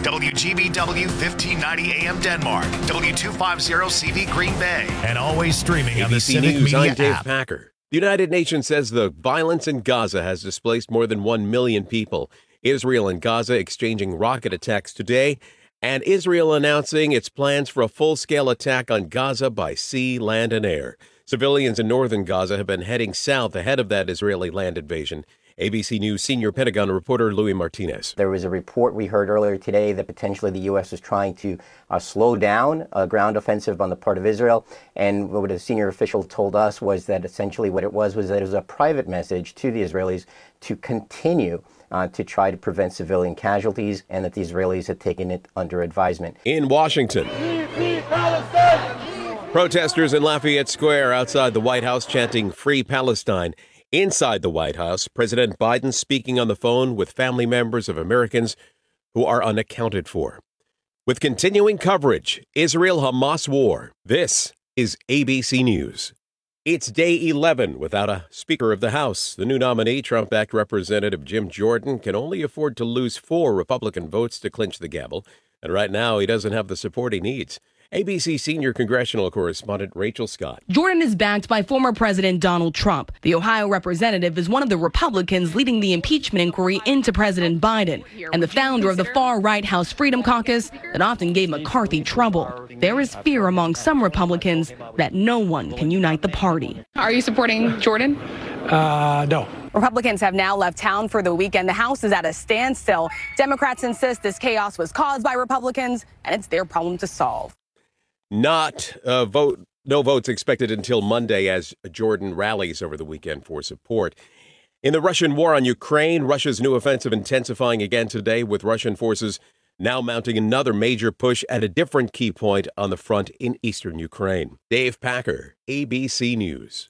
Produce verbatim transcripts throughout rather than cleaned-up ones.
W G B W fifteen ninety A M Denmark, W two fifty C V Green Bay, and always streaming on the Civic News, Media I'm Dave app. Packer. The United Nations says the violence in Gaza has displaced more than one million people. Israel and Gaza exchanging rocket attacks today, and Israel announcing its plans for a full-scale attack on Gaza by sea, land, and air. Civilians in northern Gaza have been heading south ahead of that Israeli land invasion. A B C News senior Pentagon reporter Louis Martinez. There was a report we heard earlier today that potentially the U S is trying to uh, slow down a ground offensive on the part of Israel. And what a senior official told us was that essentially what it was was that it was a private message to the Israelis to continue uh, to try to prevent civilian casualties, and that the Israelis had taken it under advisement. In Washington, protesters in Lafayette Square outside the White House chanting "Free Palestine." Inside the White House, President Biden speaking on the phone with family members of Americans who are unaccounted for. With continuing coverage, Israel-Hamas war, this is A B C News. It's day eleven without a Speaker of the House. The new nominee, Trump-backed Representative Jim Jordan, can only afford to lose four Republican votes to clinch the gavel. And right now, he doesn't have the support he needs. A B C senior congressional correspondent Rachel Scott. Jordan is backed by former President Donald Trump. The Ohio representative is one of the Republicans leading the impeachment inquiry into President Biden and the founder of the far-right House Freedom Caucus that often gave McCarthy trouble. There is fear among some Republicans that no one can unite the party. Are you supporting Jordan? Uh, no. Republicans have now left town for the weekend. The House is at a standstill. Democrats insist this chaos was caused by Republicans, and it's their problem to solve. Not a vote, no votes expected until Monday as Jordan rallies over the weekend for support. In the Russian war on Ukraine, Russia's new offensive intensifying again today, with Russian forces now mounting another major push at a different key point on the front in eastern Ukraine. Dave Packer, A B C News.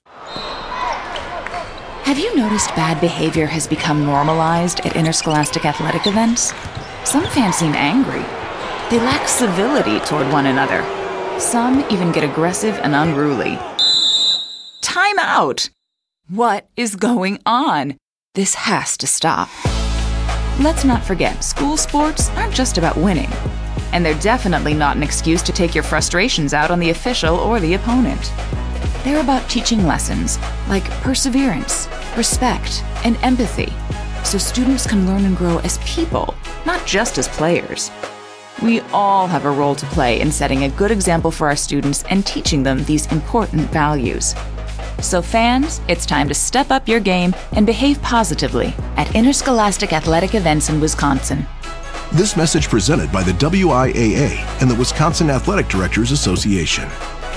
Have you noticed bad behavior has become normalized at interscholastic athletic events? Some fans seem angry. They lack civility toward one another. Some even get aggressive and unruly. Time out! What is going on? This has to stop. Let's not forget, school sports aren't just about winning. And they're definitely not an excuse to take your frustrations out on the official or the opponent. They're about teaching lessons like perseverance, respect, and empathy, so students can learn and grow as people, not just as players. We all have a role to play in setting a good example for our students and teaching them these important values. So fans, it's time to step up your game and behave positively at interscholastic athletic events in Wisconsin. This message presented by the W I A A and the Wisconsin Athletic Directors Association.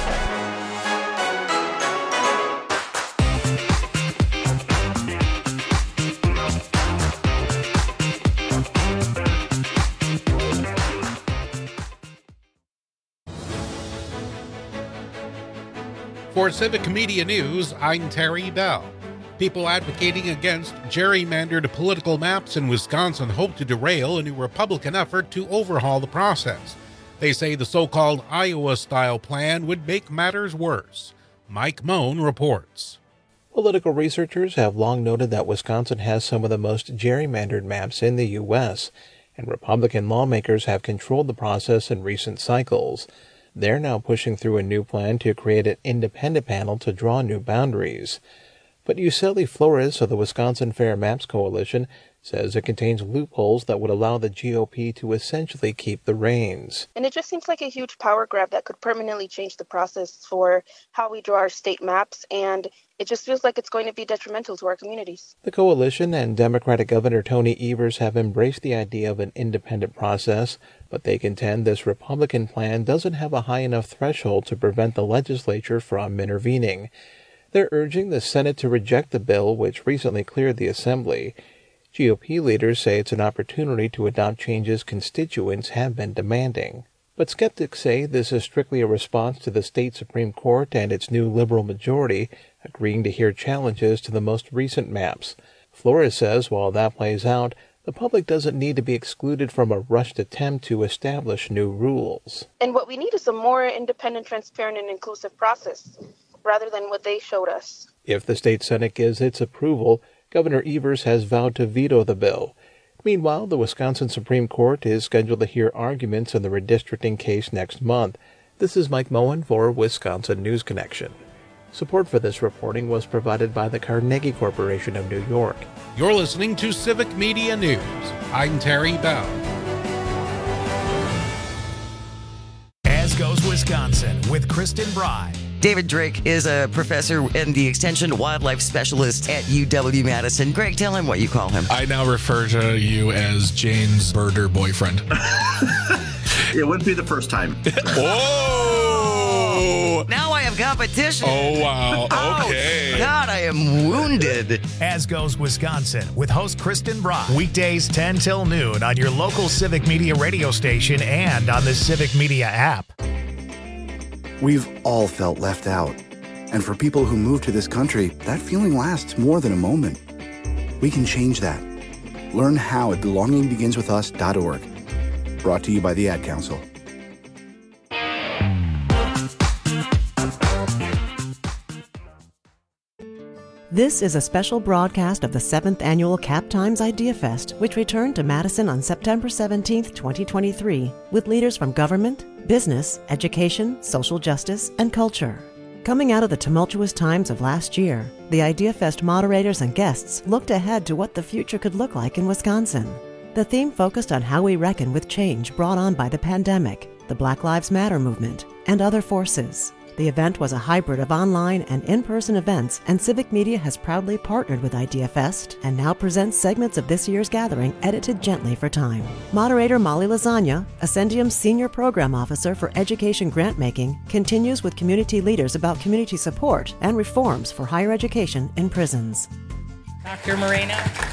For Civic Media News, I'm Terry Bell. People advocating against gerrymandered political maps in Wisconsin hope to derail a new Republican effort to overhaul the process. They say the so-called Iowa-style plan would make matters worse. Mike Moan reports. Political researchers have long noted that Wisconsin has some of the most gerrymandered maps in the U S, and Republican lawmakers have controlled the process in recent cycles. They're now pushing through a new plan to create an independent panel to draw new boundaries. But Yuseli Flores of the Wisconsin Fair Maps Coalition says it contains loopholes that would allow the G O P to essentially keep the reins. And it just seems like a huge power grab that could permanently change the process for how we draw our state maps, and it just feels like it's going to be detrimental to our communities. The coalition and Democratic Governor Tony Evers have embraced the idea of an independent process, but they contend this Republican plan doesn't have a high enough threshold to prevent the legislature from intervening. They're urging the Senate to reject the bill, which recently cleared the Assembly. G O P leaders say it's an opportunity to adopt changes constituents have been demanding. But skeptics say this is strictly a response to the state Supreme Court and its new liberal majority agreeing to hear challenges to the most recent maps. Flores says while that plays out, the public doesn't need to be excluded from a rushed attempt to establish new rules. And what we need is a more independent, transparent, and inclusive process, rather than what they showed us. If the state Senate gives its approval, Governor Evers has vowed to veto the bill. Meanwhile, the Wisconsin Supreme Court is scheduled to hear arguments in the redistricting case next month. This is Mike Moen for Wisconsin News Connection. Support for this reporting was provided by the Carnegie Corporation of New York. You're listening to Civic Media News. I'm Terry Bell. As Goes Wisconsin with Kristen Bry. David Drake is a professor and the Extension Wildlife Specialist at U W-Madison. Greg, tell him what you call him. I now refer to you as Jane's birder boyfriend. It wouldn't be the first time. Whoa! Now I have competition. Oh, wow. Okay. Oh, God, I am wounded. As Goes Wisconsin with host Kristen Brock. Weekdays ten till noon on your local Civic Media radio station and on the Civic Media app. We've all felt left out. And for people who move to this country, that feeling lasts more than a moment. We can change that. Learn how at belonging begins with us dot org. Brought to you by the Ad Council. This is a special broadcast of the seventh Annual Cap Times Idea Fest, which returned to Madison on September seventeenth, twenty twenty-three, with leaders from government, business, education, social justice, and culture. Coming out of the tumultuous times of last year, the Idea Fest moderators and guests looked ahead to what the future could look like in Wisconsin. The theme focused on how we reckon with change brought on by the pandemic, the Black Lives Matter movement, and other forces. The event was a hybrid of online and in-person events, and Civic Media has proudly partnered with Idea Fest and now presents segments of this year's gathering edited gently for time. Moderator Molly Lasagna, Ascendium's Senior Program Officer for Education Grant-Making, continues with community leaders about community support and reforms for higher education in prisons. Doctor Moreno.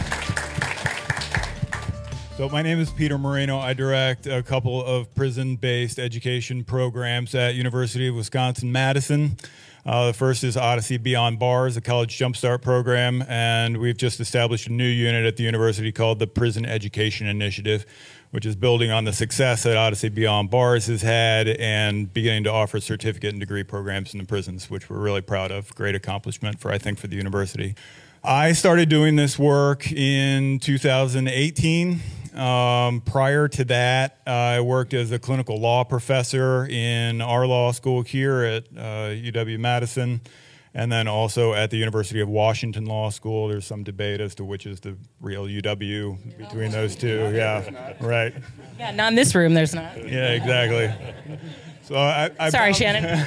So my name is Peter Moreno. I direct a couple of prison-based education programs at University of Wisconsin-Madison. Uh, the first is Odyssey Beyond Bars, a college jumpstart program, and we've just established a new unit at the university called the Prison Education Initiative, which is building on the success that Odyssey Beyond Bars has had and beginning to offer certificate and degree programs in the prisons, which we're really proud of. Great accomplishment for, I think, for the university. I started doing this work in two thousand eighteen. Um, prior to that, uh, I worked as a clinical law professor in our law school here at uh, U W-Madison, and then also at the University of Washington Law School. There's some debate as to which is the real U W between those two. Yeah, right. Yeah, not in this room, there's not. Yeah, exactly. So I, I Sorry, bounced, Shannon.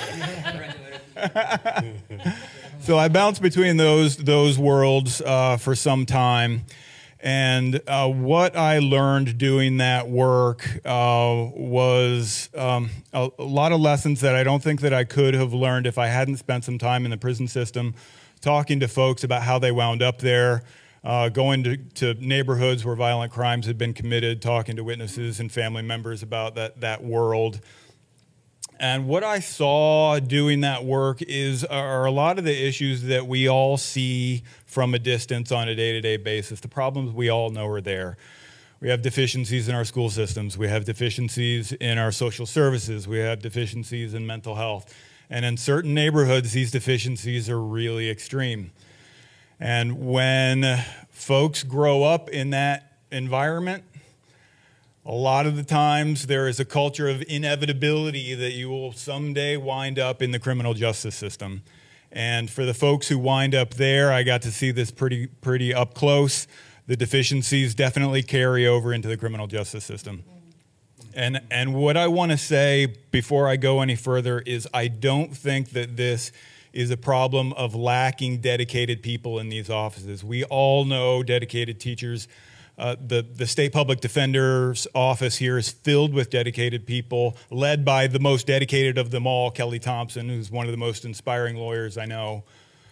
So I bounced between those those worlds uh, for some time. And uh, what I learned doing that work uh, was um, a, a lot of lessons that I don't think that I could have learned if I hadn't spent some time in the prison system, talking to folks about how they wound up there, uh, going to, to neighborhoods where violent crimes had been committed, talking to witnesses and family members about that, that world. And what I saw doing that work is are a lot of the issues that we all see from a distance on a day-to-day basis. The problems we all know are there. We have deficiencies in our school systems. We have deficiencies in our social services. We have deficiencies in mental health. And in certain neighborhoods, these deficiencies are really extreme. And when folks grow up in that environment, a lot of the times there is a culture of inevitability that you will someday wind up in the criminal justice system. And for the folks who wind up there, I got to see this pretty, pretty up close. The deficiencies definitely carry over into the criminal justice system. And, and what I want to say before I go any further is I don't think that this is a problem of lacking dedicated people in these offices. We all know dedicated teachers. Uh, the, the state public defender's office here is filled with dedicated people, led by the most dedicated of them all, Kelly Thompson, who's one of the most inspiring lawyers I know.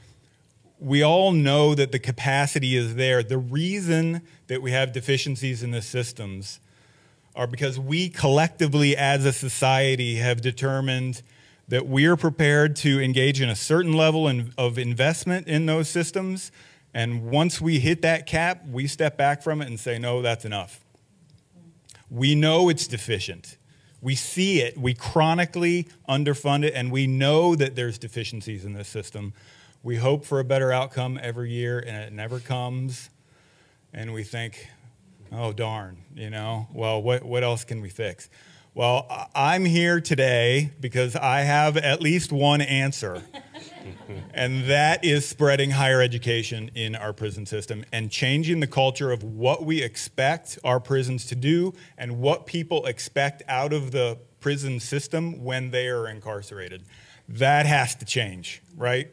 We all know that the capacity is there. The reason that we have deficiencies in the systems are because we collectively as a society have determined that we're prepared to engage in a certain level in, of investment in those systems. And once we hit that cap, we step back from it and say, no, that's enough. We know it's deficient. We see it. We chronically underfund it, and we know that there's deficiencies in this system. We hope for a better outcome every year, and it never comes. And we think, Oh, darn, you know? Well, what, what else can we fix? Well, I'm here today because I have at least one answer, and that is spreading higher education in our prison system and changing the culture of what we expect our prisons to do and what people expect out of the prison system when they are incarcerated. That has to change, right?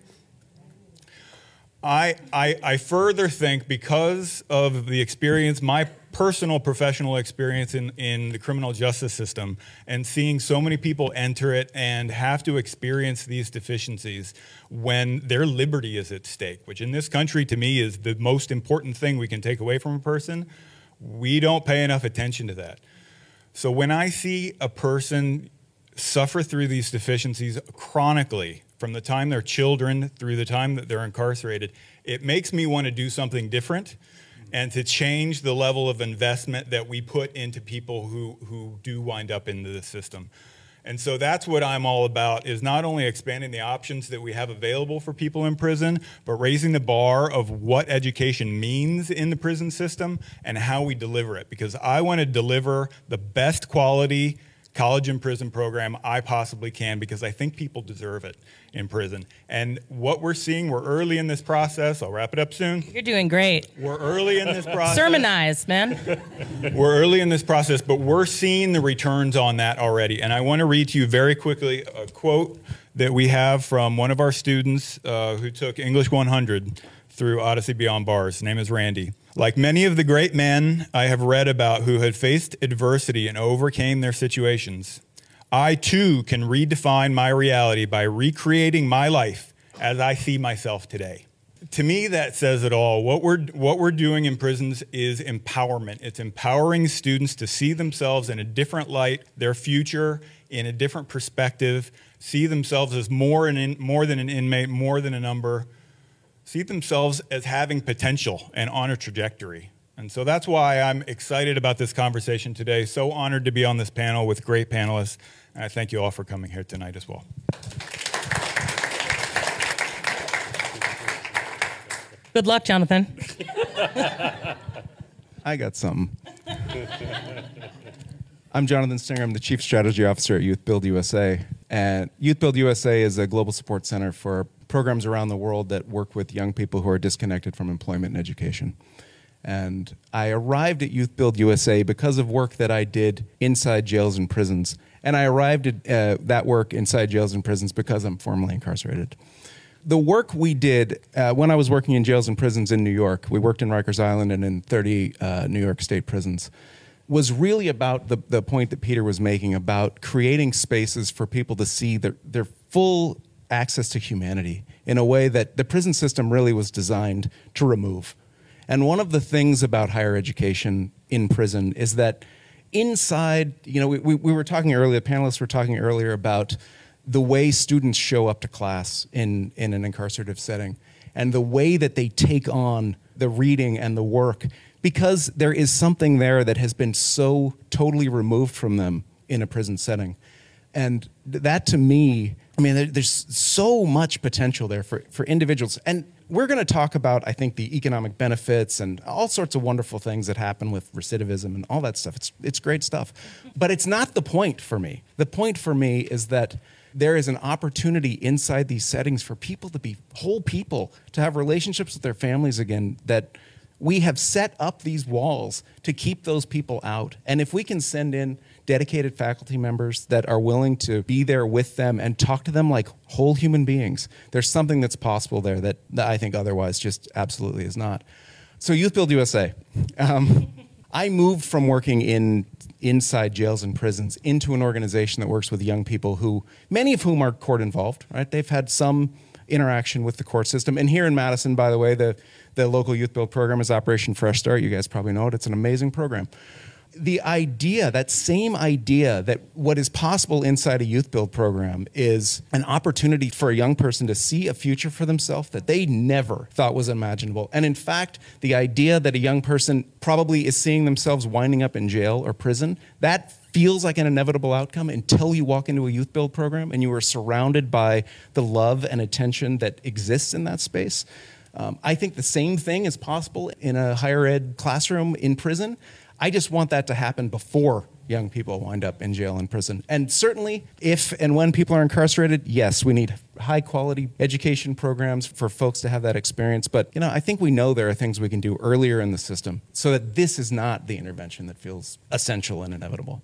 I, I, I further think, because of the experience, my personal professional experience in, in the criminal justice system, and seeing so many people enter it and have to experience these deficiencies when their liberty is at stake, which in this country to me is the most important thing we can take away from a person, we don't pay enough attention to that. So when I see a person suffer through these deficiencies chronically, from the time they're children through the time that they're incarcerated, it makes me want to do something different and to change the level of investment that we put into people who, who do wind up into the system. And so that's what I'm all about, is not only expanding the options that we have available for people in prison, but raising the bar of what education means in the prison system and how we deliver it. Because I want to deliver the best quality college and prison program I possibly can, because I think people deserve it in prison. And what we're seeing, we're early in this process. I'll wrap it up soon. You're doing great. We're early in this process. Sermonize, man. We're early in this process, but we're seeing the returns on that already. And I want to read to you very quickly a quote that we have from one of our students uh, who took English one hundred through Odyssey Beyond Bars. His name is Randy. Like many of the great men I have read about who had faced adversity and overcame their situations, I too can redefine my reality by recreating my life as I see myself today. To me, that says it all. What we're, what we're doing in prisons is empowerment. It's empowering students to see themselves in a different light, their future in a different perspective, see themselves as more, an in, more than an inmate, more than a number, see themselves as having potential and on a trajectory. And so that's why I'm excited about this conversation today. So honored to be on this panel with great panelists. And I thank you all for coming here tonight as well. Good luck, Jonathan. I got something. I'm Jonathan Stinger. I'm the Chief Strategy Officer at Youth Build U S A. And Youth Build U S A is a global support center for programs around the world that work with young people who are disconnected from employment and education. And I arrived at Youth Build U S A because of work that I did inside jails and prisons. And I arrived at uh, that work inside jails and prisons because I'm formerly incarcerated. The work we did uh, when I was working in jails and prisons in New York, we worked in Rikers Island and in thirty uh, New York State prisons, was really about the, the point that Peter was making about creating spaces for people to see their, their full access to humanity in a way that the prison system really was designed to remove. And one of the things about higher education in prison is that inside, you know, we, we, we were talking earlier, the panelists were talking earlier about the way students show up to class in, in an incarcerative setting and the way that they take on the reading and the work, because there is something there that has been so totally removed from them in a prison setting. And that to me, I mean, there, there's so much potential there for, for individuals. And we're going to talk about, I think, the economic benefits and all sorts of wonderful things that happen with recidivism and all that stuff. It's, it's great stuff. But it's not the point for me. The point for me is that there is an opportunity inside these settings for people to be whole people, to have relationships with their families again, that we have set up these walls to keep those people out. And if we can send in dedicated faculty members that are willing to be there with them and talk to them like whole human beings, there's something that's possible there that, that I think otherwise just absolutely is not. So Youth Build U S A. Um, I moved from working in inside jails and prisons into an organization that works with young people who, many of whom are court involved, right? They've had some interaction with the court system. And here in Madison, by the way, the, the local Youth Build program is Operation Fresh Start. You guys probably know it. It's an amazing program. The idea, that same idea that what is possible inside a Youth Build program is an opportunity for a young person to see a future for themselves that they never thought was imaginable. And in fact, the idea that a young person probably is seeing themselves winding up in jail or prison, that feels like an inevitable outcome until you walk into a Youth Build program and you are surrounded by the love and attention that exists in that space. Um, I think the same thing is possible in a higher ed classroom in prison. I just want that to happen before young people wind up in jail and prison. And certainly, if and when people are incarcerated, yes, we need high quality education programs for folks to have that experience. But, you know, I think we know there are things we can do earlier in the system so that this is not the intervention that feels essential and inevitable.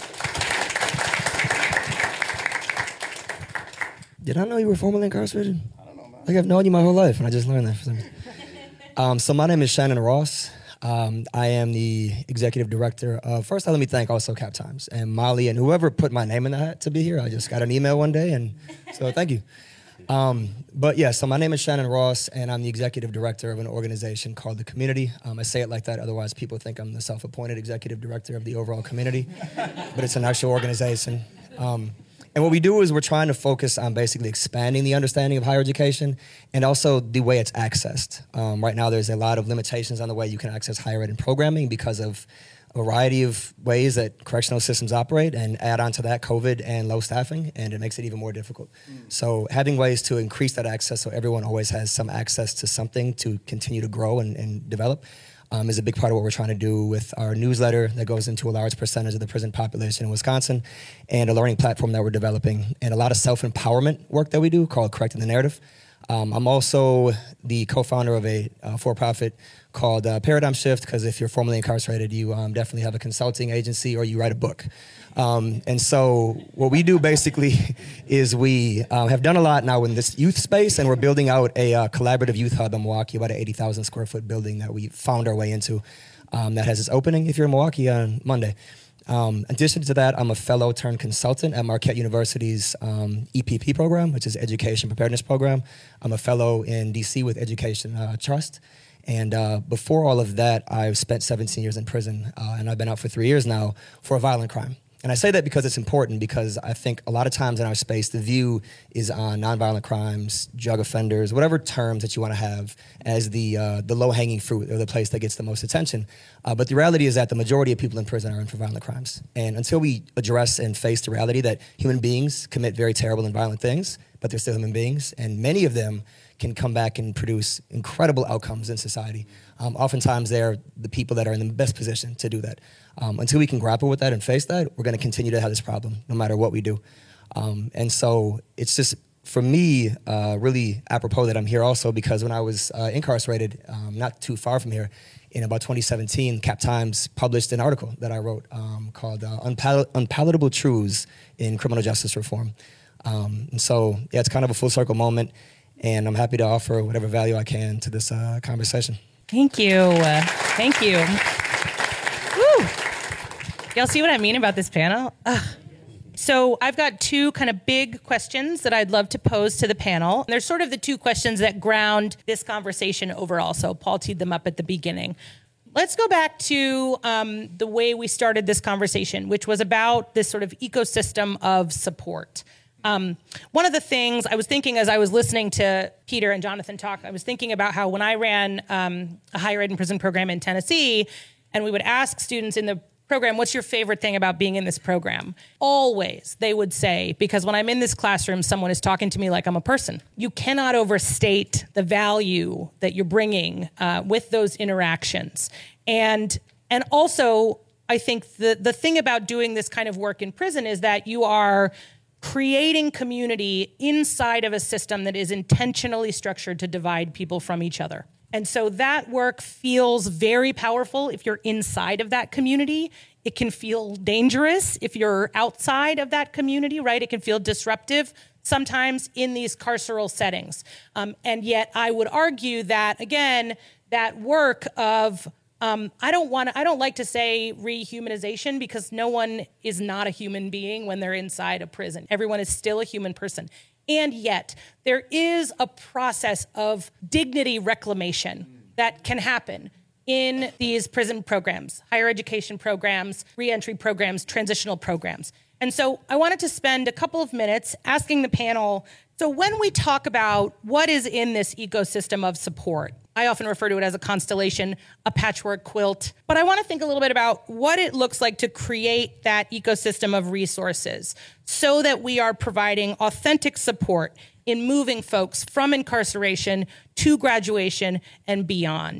Did I know you were formerly incarcerated? I don't know, man. Like I've known you my whole life, and I just learned that for some reason. um, so my name is Shannon Ross. Um, I am the executive director of, first let me thank also Cap Times and Molly and whoever put my name in the hat to be here. I just got an email one day, and so thank you. Um, but yeah, so my name is Shannon Ross, and I'm the executive director of an organization called The Community. Um, I say it like that, otherwise people think I'm the self-appointed executive director of the overall community, but it's an actual organization. Um, And what we do is we're trying to focus on basically expanding the understanding of higher education and also the way it's accessed. Um, right now, there's a lot of limitations on the way you can access higher ed and programming because of a variety of ways that correctional systems operate, and add on to that COVID and low staffing, and it makes it even more difficult. Mm. So having ways to increase that access so everyone always has some access to something to continue to grow and, and develop Um, is a big part of what we're trying to do with our newsletter that goes into a large percentage of the prison population in Wisconsin, and a learning platform that we're developing, and a lot of self-empowerment work that we do called Correcting the Narrative. Um, I'm also the co-founder of a uh, for-profit called uh, Paradigm Shift, because if you're formerly incarcerated, you um, definitely have a consulting agency or you write a book. Um, and so what we do basically is we uh, have done a lot now in this youth space, and we're building out a uh, collaborative youth hub in Milwaukee, about an eighty thousand square foot building that we found our way into um, that has its opening if you're in Milwaukee on Monday. Um, in addition to that, I'm a fellow turned consultant at Marquette University's um, E P P program, which is Education Preparedness Program. I'm a fellow in D C with Education uh, Trust. And uh, before all of that, I've spent seventeen years in prison, uh, and I've been out for three years now for a violent crime. And I say that because it's important, because I think a lot of times in our space, the view is on nonviolent crimes, drug offenders, whatever terms that you want to have, as the uh, the low-hanging fruit, or the place that gets the most attention. Uh, but the reality is that the majority of people in prison are in for violent crimes. And until we address and face the reality that human beings commit very terrible and violent things, but they're still human beings, and many of them can come back and produce incredible outcomes in society. Um, oftentimes, they're the people that are in the best position to do that. Um, until we can grapple with that and face that, we're going to continue to have this problem, no matter what we do. Um, and so it's just, for me, uh, really apropos that I'm here also, because when I was uh, incarcerated, um, not too far from here, in about twenty seventeen, Cap Times published an article that I wrote um, called uh, Unpal- Unpalatable Truths in Criminal Justice Reform. Um, and so, yeah, it's kind of a full circle moment, and I'm happy to offer whatever value I can to this uh, conversation. Thank you. Uh, thank you. Woo. Y'all see what I mean about this panel? Ugh. So I've got two kind of big questions that I'd love to pose to the panel. And they're sort of the two questions that ground this conversation overall. So Paul teed them up at the beginning. Let's go back to um, the way we started this conversation, which was about this sort of ecosystem of support. Um, one of the things I was thinking as I was listening to Peter and Jonathan talk, I was thinking about how when I ran um, a higher ed and prison program in Tennessee, and we would ask students in the program, what's your favorite thing about being in this program? Always, they would say, because when I'm in this classroom, someone is talking to me like I'm a person. You cannot overstate the value that you're bringing uh, with those interactions. And, and also, I think the, the thing about doing this kind of work in prison is that you are creating community inside of a system that is intentionally structured to divide people from each other. And so that work feels very powerful if you're inside of that community. It can feel dangerous if you're outside of that community, right? It can feel disruptive sometimes in these carceral settings. Um, and yet I would argue that, again, that work of Um, I don't want to, I don't like to say rehumanization, because no one is not a human being when they're inside a prison. Everyone is still a human person. And yet there is a process of dignity reclamation that can happen in these prison programs, higher education programs, reentry programs, transitional programs. And so I wanted to spend a couple of minutes asking the panel, so when we talk about what is in this ecosystem of support, I often refer to it as a constellation, a patchwork quilt, but I want to think a little bit about what it looks like to create that ecosystem of resources so that we are providing authentic support in moving folks from incarceration to graduation and beyond.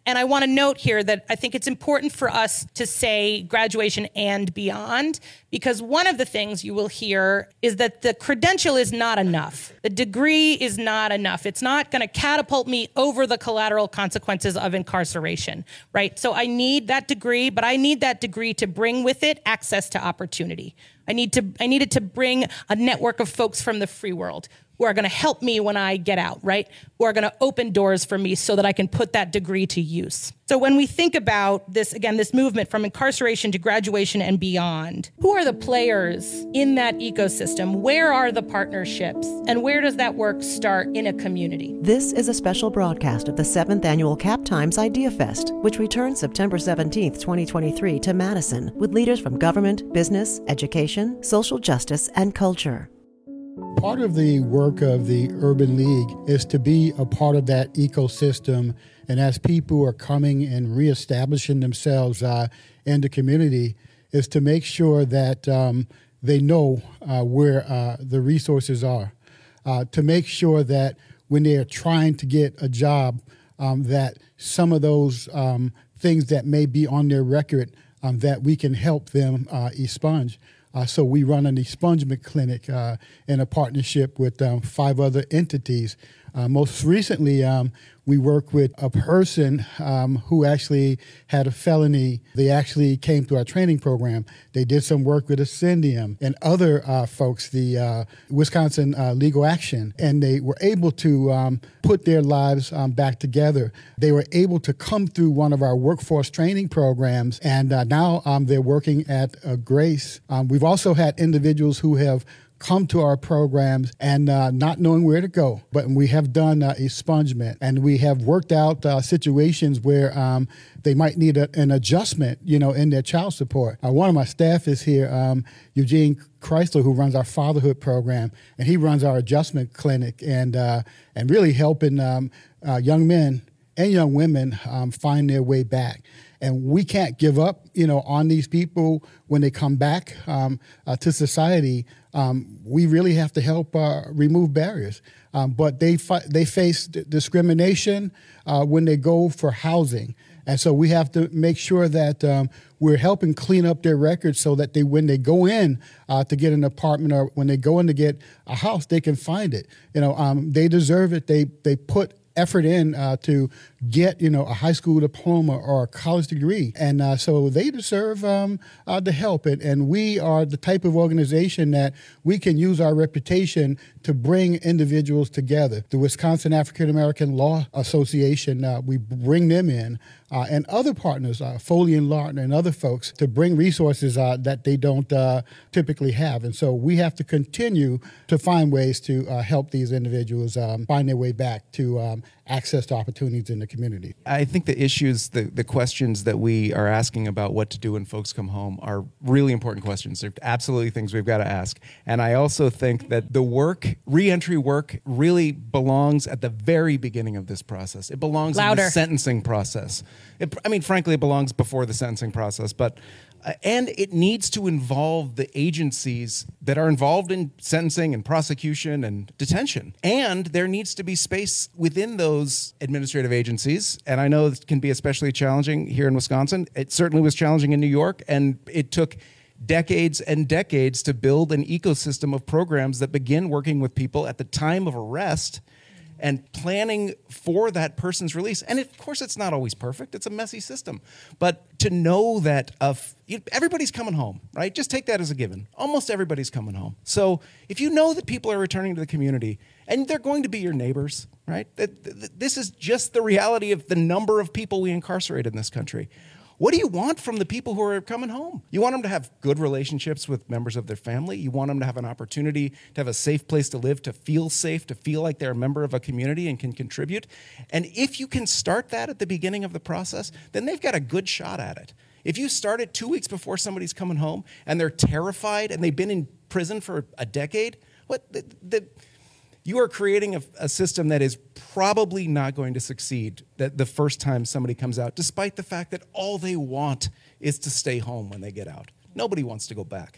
And I want to note here that I think it's important for us to say graduation and beyond, because one of the things you will hear is that the credential is not enough. The degree is not enough. It's not going to catapult me over the collateral consequences of incarceration, right? So I need that degree, but I need that degree to bring with it access to opportunity. I need to, I need it to bring a network of folks from the free world who are going to help me when I get out, right? Who are going to open doors for me so that I can put that degree to use. So when we think about this, again, this movement from incarceration to graduation and beyond, who are the players in that ecosystem? Where are the partnerships? And where does that work start in a community? This is a special broadcast of the seventh Annual Cap Times Idea Fest, which returns September seventeenth, twenty twenty-three to Madison with leaders from government, business, education, social justice, and culture. Part of the work of the Urban League is to be a part of that ecosystem, and as people are coming and reestablishing themselves uh, in the community, is to make sure that um, they know uh, where uh, the resources are, uh, to make sure that when they are trying to get a job, um, that some of those um, things that may be on their record, um, that we can help them uh, expunge. Uh, so we run an expungement clinic uh, in a partnership with um, five other entities. Uh, most recently, um, we worked with a person um, who actually had a felony. They actually came through our training program. They did some work with Ascendium and other uh, folks, the uh, Wisconsin uh, Legal Action, and they were able to um, put their lives um, back together. They were able to come through one of our workforce training programs, and uh, now um, they're working at uh, Grace. Um, we've also had individuals who have come to our programs and uh, not knowing where to go. But we have done uh, expungement, and we have worked out uh, situations where um, they might need a, an adjustment, you know, in their child support. Uh, one of my staff is here, um, Eugene Chrysler, who runs our fatherhood program, and he runs our adjustment clinic, and uh, and really helping um, uh, young men and young women um, find their way back. And we can't give up, you know, on these people when they come back um, uh, to society. Um, we really have to help uh, remove barriers. Um, but they fi- they face d- discrimination uh, when they go for housing. And so we have to make sure that um, we're helping clean up their records so that they, when they go in uh, to get an apartment or when they go in to get a house, they can find it. You know, um, they deserve it. They they put effort in uh, to get, you know, a high school diploma or a college degree. And uh, so they deserve um, uh, the help. And, and we are the type of organization that we can use our reputation to bring individuals together. The Wisconsin African American Law Association, uh, we bring them in, uh, and other partners, uh, Foley and Lawton and other folks, to bring resources uh, that they don't uh, typically have. And so we have to continue to find ways to uh, help these individuals um, find their way back to um, access to opportunities in the community. I think the issues, the, the questions that we are asking about what to do when folks come home are really important questions. They're absolutely things we've got to ask. And I also think that the work, reentry work, really belongs at the very beginning of this process. It belongs Louder. in the sentencing process. It, I mean, frankly, it belongs before the sentencing process, but Uh, and it needs to involve the agencies that are involved in sentencing and prosecution and detention. And there needs to be space within those administrative agencies. And I know it can be especially challenging here in Wisconsin. It certainly was challenging in New York, and it took decades and decades to build an ecosystem of programs that begin working with people at the time of arrest and planning for that person's release. And of course, it's not always perfect. It's a messy system. But to know that of, you know, everybody's coming home, right? Just take that as a given. Almost everybody's coming home. So if you know that people are returning to the community, and they're going to be your neighbors, right? That, that, this is just the reality of the number of people we incarcerate in this country. What do you want from the people who are coming home? You want them to have good relationships with members of their family. You want them to have an opportunity to have a safe place to live, to feel safe, to feel like they're a member of a community and can contribute. And if you can start that at the beginning of the process, then they've got a good shot at it. If you start it two weeks before somebody's coming home and they're terrified and they've been in prison for a decade, what the, the you are creating a, a system that is probably not going to succeed that the first time somebody comes out, despite the fact that all they want is to stay home when they get out. Nobody wants to go back.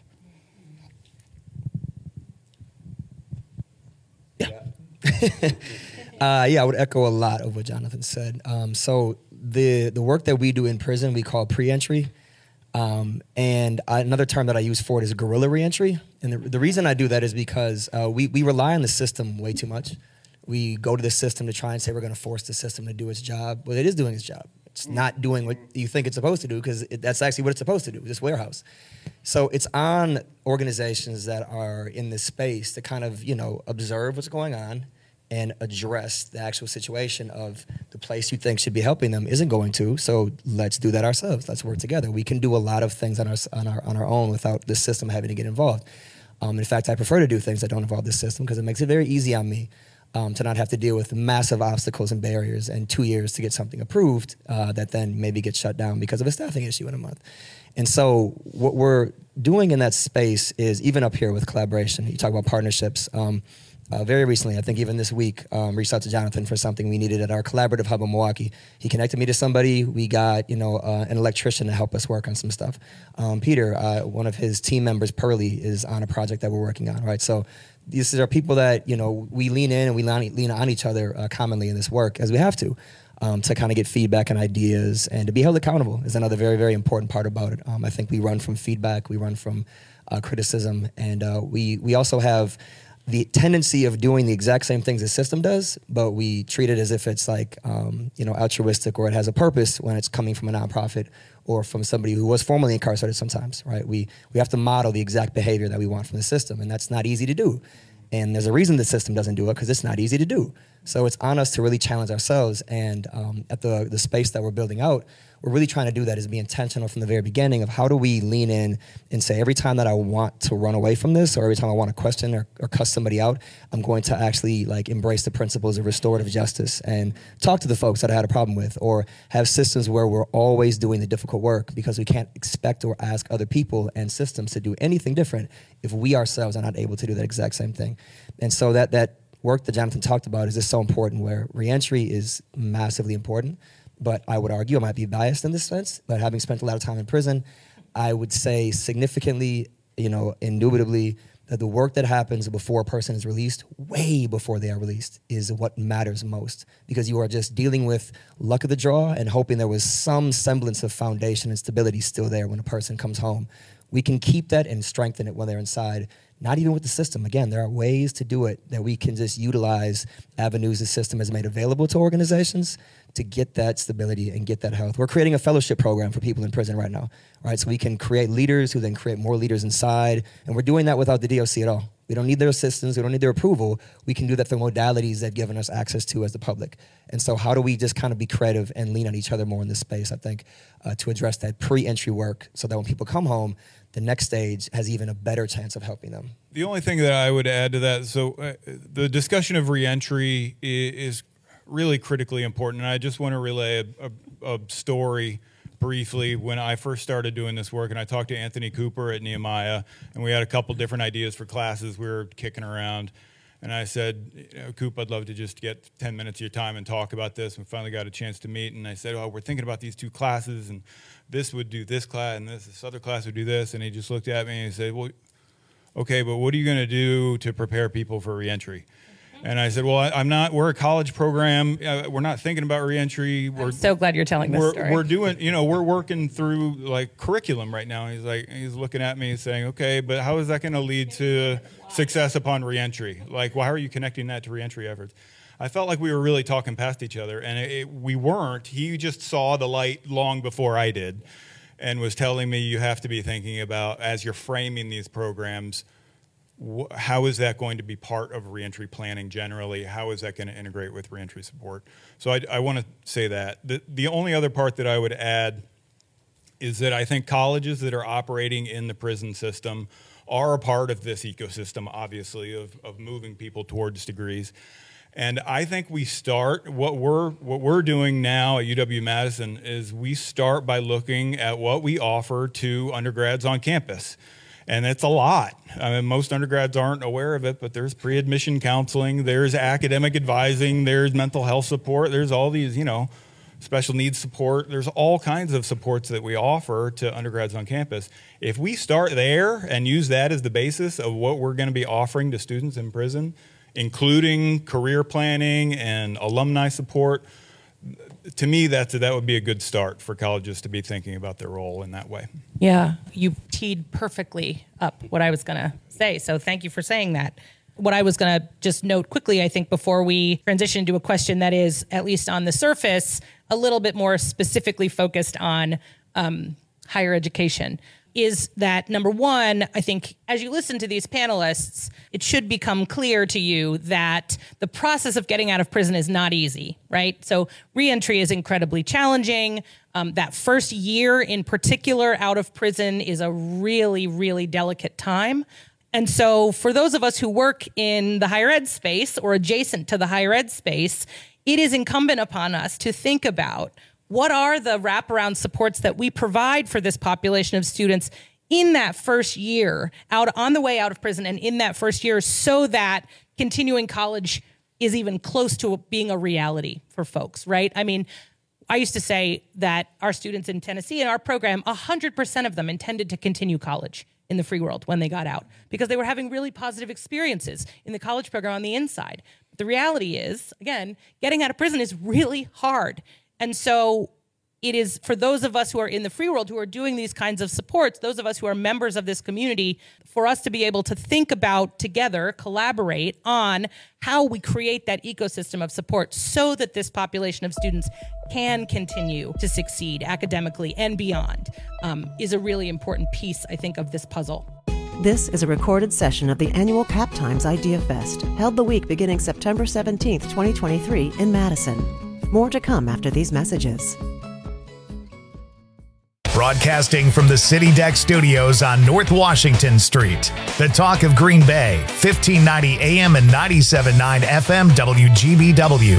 Yeah. uh, yeah, I would echo a lot of what Jonathan said. Um, so the the work that we do in prison, we call pre-entry. Um, and another term that I use for it is guerrilla reentry. And the, the reason I do that is because uh, we, we rely on the system way too much. We go to the system to try and say we're going to force the system to do its job. Well, it is doing its job. It's not doing what you think it's supposed to do, because it, that's actually what it's supposed to do, this warehouse. So it's on organizations that are in this space to kind of, you know, observe what's going on and address the actual situation of the place you think should be helping them isn't going to. So let's do that ourselves. Let's work together. We can do a lot of things on our on our on our own without the system having to get involved. Um, in fact, I prefer to do things that don't involve the system because it makes it very easy on me. Um, to not have to deal with massive obstacles and barriers and two years to get something approved uh, that then maybe gets shut down because of a staffing issue in a month. And so what we're doing in that space is, even up here with collaboration, you talk about partnerships. Um, uh, very recently, I think even this week, um, reached out to Jonathan for something we needed at our collaborative hub in Milwaukee. He connected me to somebody. We got, you know, uh, an electrician to help us work on some stuff. Um, Peter, uh, one of his team members, Pearly, is on a project that we're working on, right? So these are people that, you know, we lean in and we lean on each other uh, commonly in this work, as we have to, um, to kind of get feedback and ideas, and to be held accountable is another very, very important part about it. Um, I think we run from feedback, we run from uh, criticism, and uh, we, we also have the tendency of doing the exact same things the system does, but we treat it as if it's like, um, you know, altruistic, or it has a purpose when it's coming from a nonprofit or from somebody who was formerly incarcerated sometimes, right? We, we have to model the exact behavior that we want from the system, and that's not easy to do. And there's a reason the system doesn't do it, because it's not easy to do. So it's on us to really challenge ourselves, and um, at the, the space that we're building out, we're really trying to do that is be intentional from the very beginning of how do we lean in and say, every time that I want to run away from this, or every time I want to question or, or cuss somebody out, I'm going to actually like embrace the principles of restorative justice and talk to the folks that I had a problem with, or have systems where we're always doing the difficult work, because we can't expect or ask other people and systems to do anything different if we ourselves are not able to do that exact same thing. And so that that work that Jonathan talked about is just so important, where reentry is massively important. But I would argue, I might be biased in this sense, but having spent a lot of time in prison, I would say significantly, you know, indubitably, that the work that happens before a person is released, way before they are released, is what matters most. Because you are just dealing with luck of the draw and hoping there was some semblance of foundation and stability still there when a person comes home. We can keep that and strengthen it when they're inside, not even with the system. Again, there are ways to do it that we can just utilize avenues the system has made available to organizations to get that stability and get that health. We're creating a fellowship program for people in prison right now, right? So we can create leaders who then create more leaders inside, and we're doing that without the D O C at all. We don't need their assistance, we don't need their approval. We can do that through modalities that given us access to as the public. And so how do we just kind of be creative and lean on each other more in this space, I think, uh, to address that pre-entry work, so that when people come home, the next stage has even a better chance of helping them. The only thing that I would add to that, so uh, the discussion of reentry is really critically important. And I just want to relay a, a, a story briefly. When I first started doing this work, and I talked to Anthony Cooper at Nehemiah, and we had a couple different ideas for classes we were kicking around. And I said, you know, Coop, I'd love to just get ten minutes of your time and talk about this. We finally got a chance to meet, and I said, oh, we're thinking about these two classes, and this would do this class, and this, this other class would do this. And he just looked at me and he said, well, okay, but what are you going to do to prepare people for reentry? And I said, well, I, I'm not, we're a college program. Uh, we're not thinking about reentry. We're I'm so glad you're telling this we're, story. We're doing, you know, we're working through like curriculum right now. He's like, he's looking at me saying, okay, but how is that going to lead to success upon reentry? Like, well, how are you connecting that to reentry efforts? I felt like we were really talking past each other, and it, it, we weren't. He just saw the light long before I did, and was telling me, you have to be thinking about, as you're framing these programs, how is that going to be part of reentry planning generally? How is that going to integrate with reentry support? So I, I want to say that. The, the only other part that I would add is that I think colleges that are operating in the prison system are a part of this ecosystem, obviously, of, of moving people towards degrees. And I think we start, what we're, what we're doing now at U W-Madison is we start by looking at what we offer to undergrads on campus. And it's a lot. I mean, most undergrads aren't aware of it, but there's pre-admission counseling, there's academic advising, there's mental health support, there's all these, you know, special needs support. There's all kinds of supports that we offer to undergrads on campus. If we start there and use that as the basis of what we're going to be offering to students in prison, including career planning and alumni support, to me, that's, that would be a good start for colleges to be thinking about their role in that way. Yeah, you teed perfectly up what I was going to say, so thank you for saying that. What I was going to just note quickly, I think, before we transition to a question that is, at least on the surface, a little bit more specifically focused on um, higher education, is that, number one, I think as you listen to these panelists, it should become clear to you that the process of getting out of prison is not easy, right? So reentry is incredibly challenging. Um, that first year in particular out of prison is a really, really delicate time. And so for those of us who work in the higher ed space or adjacent to the higher ed space, it is incumbent upon us to think about what are the wraparound supports that we provide for this population of students in that first year, out on the way out of prison and in that first year, so that continuing college is even close to being a reality for folks, right? I mean, I used to say that our students in Tennessee in our program, one hundred percent of them intended to continue college in the free world when they got out because they were having really positive experiences in the college program on the inside. But the reality is, again, getting out of prison is really hard. And so it is for those of us who are in the free world who are doing these kinds of supports, those of us who are members of this community, for us to be able to think about together, collaborate on how we create that ecosystem of support so that this population of students can continue to succeed academically and beyond um, is a really important piece, I think, of this puzzle. This is a recorded session of the annual Cap Times Idea Fest, held the week beginning September seventeenth, twenty twenty-three in Madison. More to come after these messages. Broadcasting from the City Deck Studios on North Washington Street. The talk of Green Bay, fifteen ninety A M and ninety-seven point nine F M W G B W.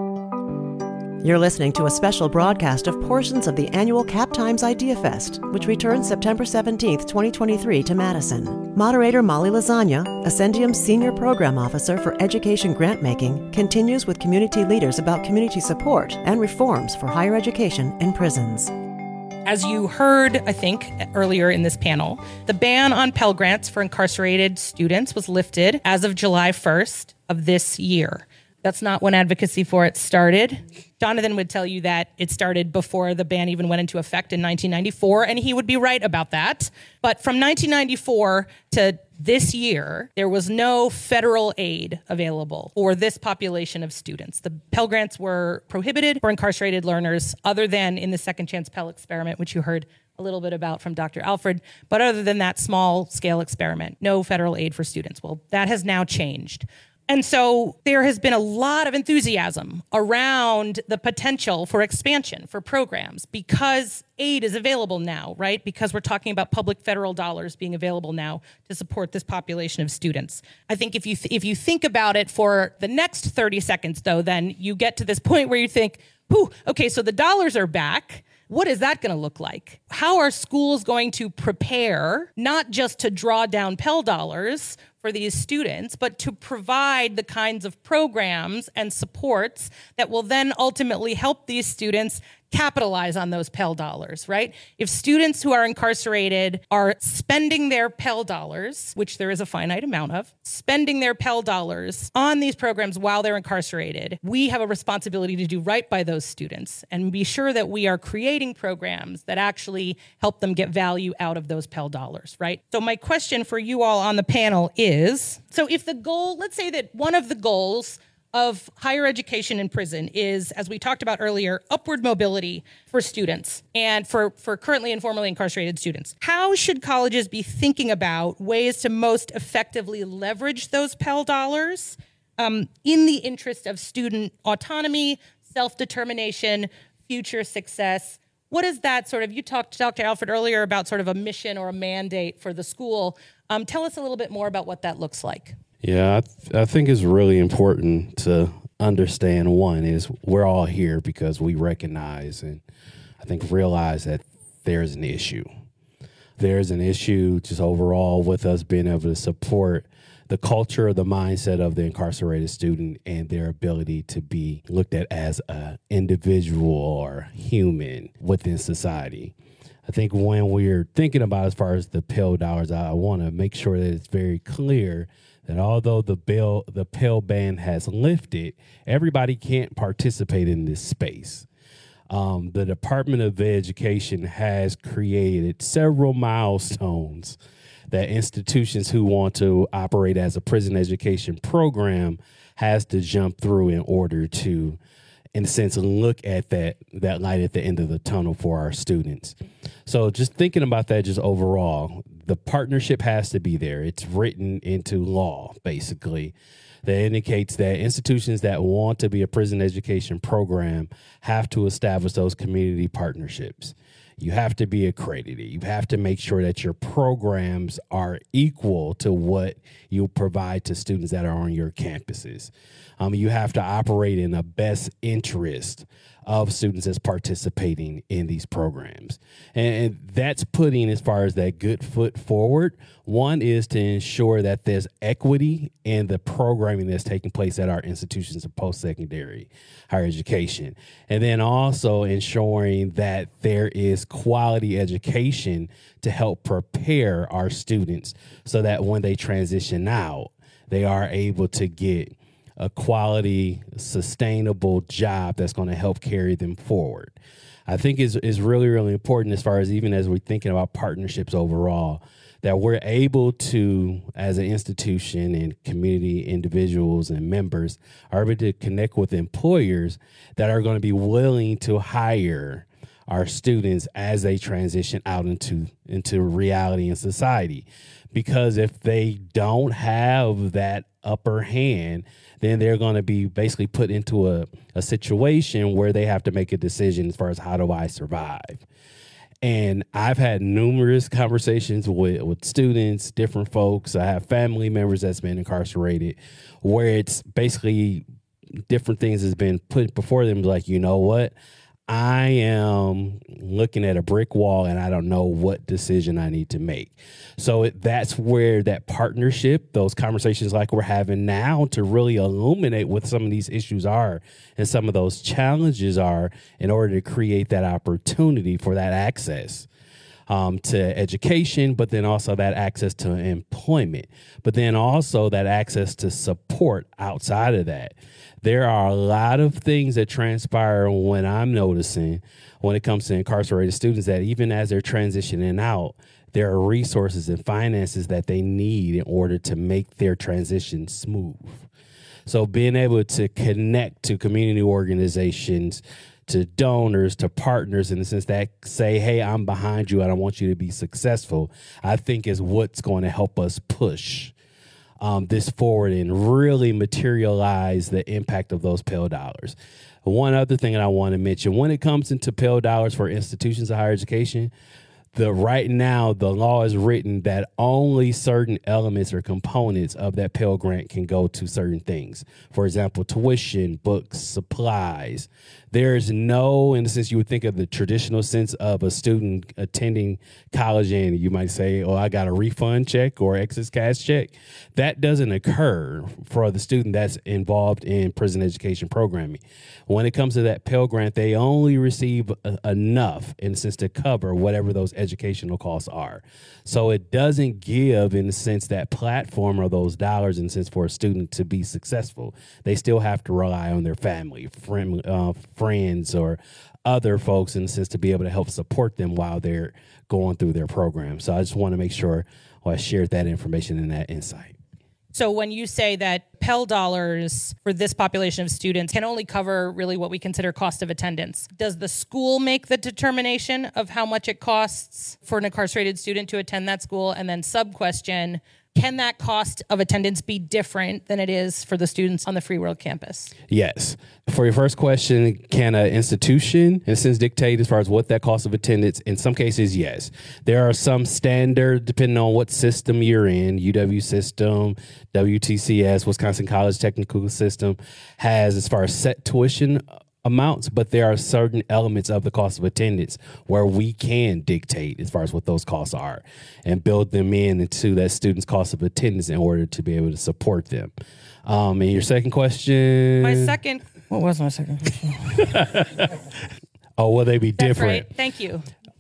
You're listening to a special broadcast of portions of the annual Cap Times Idea Fest, which returns September seventeenth, twenty twenty-three to Madison. Moderator Molly Lasagna, Ascendium's Senior Program Officer for Education Grantmaking, continues with community leaders about community support and reforms for higher education in prisons. As you heard, I think, earlier in this panel, the ban on Pell Grants for incarcerated students was lifted as of July first of this year. That's not when advocacy for it started. Jonathan would tell you that it started before the ban even went into effect in nineteen ninety-four, and he would be right about that. But from nineteen ninety-four to this year, there was no federal aid available for this population of students. The Pell Grants were prohibited for incarcerated learners other than in the Second Chance Pell experiment, which you heard a little bit about from Doctor Alfred. But other than that small-scale experiment, no federal aid for students. Well, that has now changed. And so there has been a lot of enthusiasm around the potential for expansion for programs because aid is available now, right? Because we're talking about public federal dollars being available now to support this population of students. I think if you th- if you think about it for the next thirty seconds, though, then you get to this point where you think, whew, okay, so the dollars are back. What is that going to look like? How are schools going to prepare not just to draw down Pell dollars for these students, but to provide the kinds of programs and supports that will then ultimately help these students capitalize on those Pell dollars, right? If students who are incarcerated are spending their Pell dollars, which there is a finite amount of, spending their Pell dollars on these programs while they're incarcerated, we have a responsibility to do right by those students and be sure that we are creating programs that actually help them get value out of those Pell dollars, right? So my question for you all on the panel is, so if the goal, let's say that one of the goals of higher education in prison is, as we talked about earlier, upward mobility for students and for, for currently and formerly incarcerated students. How should colleges be thinking about ways to most effectively leverage those Pell dollars um, in the interest of student autonomy, self-determination, future success? What is that sort of, you talked to Doctor Alfred earlier about sort of a mission or a mandate for the school. Um, tell us a little bit more about what that looks like. Yeah, I, th- I think it's really important to understand, one, is we're all here because we recognize and I think realize that there's an issue. There's an issue just overall with us being able to support the culture, the mindset of the incarcerated student and their ability to be looked at as an individual or human within society. I think when we're thinking about as far as the Pell dollars, I want to make sure that it's very clear that although the bill, the Pell ban has lifted, everybody can't participate in this space. Um, the Department of Education has created several milestones that institutions who want to operate as a prison education program has to jump through in order to, in a sense, look at that that light at the end of the tunnel for our students. So just thinking about that just overall, the partnership has to be there. It's written into law, basically, that indicates that institutions that want to be a prison education program have to establish those community partnerships. You have to be accredited. You have to make sure that your programs are equal to what you provide to students that are on your campuses. Um, you have to operate in the best interest of students that's participating in these programs. And, and that's putting, as far as that good foot forward, one is to ensure that there's equity in the programming that's taking place at our institutions of post-secondary higher education. And then also ensuring that there is quality education to help prepare our students so that when they transition out, they are able to get a quality, sustainable job that's going to help carry them forward. I think is is really, really important as far as even as we're thinking about partnerships overall, that we're able to, as an institution and community individuals and members, are able to connect with employers that are going to be willing to hire our students as they transition out into, into reality and society. Because if they don't have that upper hand, then they're going to be basically put into a, a situation where they have to make a decision as far as how do I survive. And I've had numerous conversations with, with students, different folks. I have family members that's been incarcerated where it's basically different things has been put before them, like, you know what? I am looking at a brick wall and I don't know what decision I need to make. So it, that's where that partnership, those conversations like we're having now to really illuminate what some of these issues are and some of those challenges are in order to create that opportunity for that access um, to education, but then also that access to employment, but then also that access to support outside of that. There are a lot of things that transpire when I'm noticing when it comes to incarcerated students that even as they're transitioning out, there are resources and finances that they need in order to make their transition smooth. So being able to connect to community organizations, to donors, to partners in the sense that say, hey, I'm behind you and I want you to be successful, I think is what's going to help us push Um, this forward and really materialize the impact of those Pell Dollars. One other thing that I want to mention, when it comes into Pell Dollars for institutions of higher education, the right now the law is written that only certain elements or components of that Pell Grant can go to certain things. For example, tuition, books, supplies. There's no, in the sense you would think of the traditional sense of a student attending college and you might say, oh, I got a refund check or excess cash check. That doesn't occur for the student that's involved in prison education programming. When it comes to that Pell Grant, they only receive a, enough in the sense to cover whatever those educational costs are. So it doesn't give in the sense that platform or those dollars in the sense for a student to be successful. They still have to rely on their family, friend, uh, friends or other folks in the sense to be able to help support them while they're going through their program. So I just want to make sure well, I shared that information and that insight. So when you say that Pell Dollars for this population of students can only cover really what we consider cost of attendance, does the school make the determination of how much it costs for an incarcerated student to attend that school? And then sub-question, can that cost of attendance be different than it is for the students on the Free World campus? Yes. For your first question, can an institution, in a sense, dictate as far as what that cost of attendance? In some cases, yes. There are some standard, depending on what system you're in, U W system, W T C S, Wisconsin College Technical System, has as far as set tuition amounts, but there are certain elements of the cost of attendance where we can dictate as far as what those costs are and build them in into that student's cost of attendance in order to be able to support them. Um, and your second question? My second. What was my second question? Oh, will they be That's different? right. Thank you.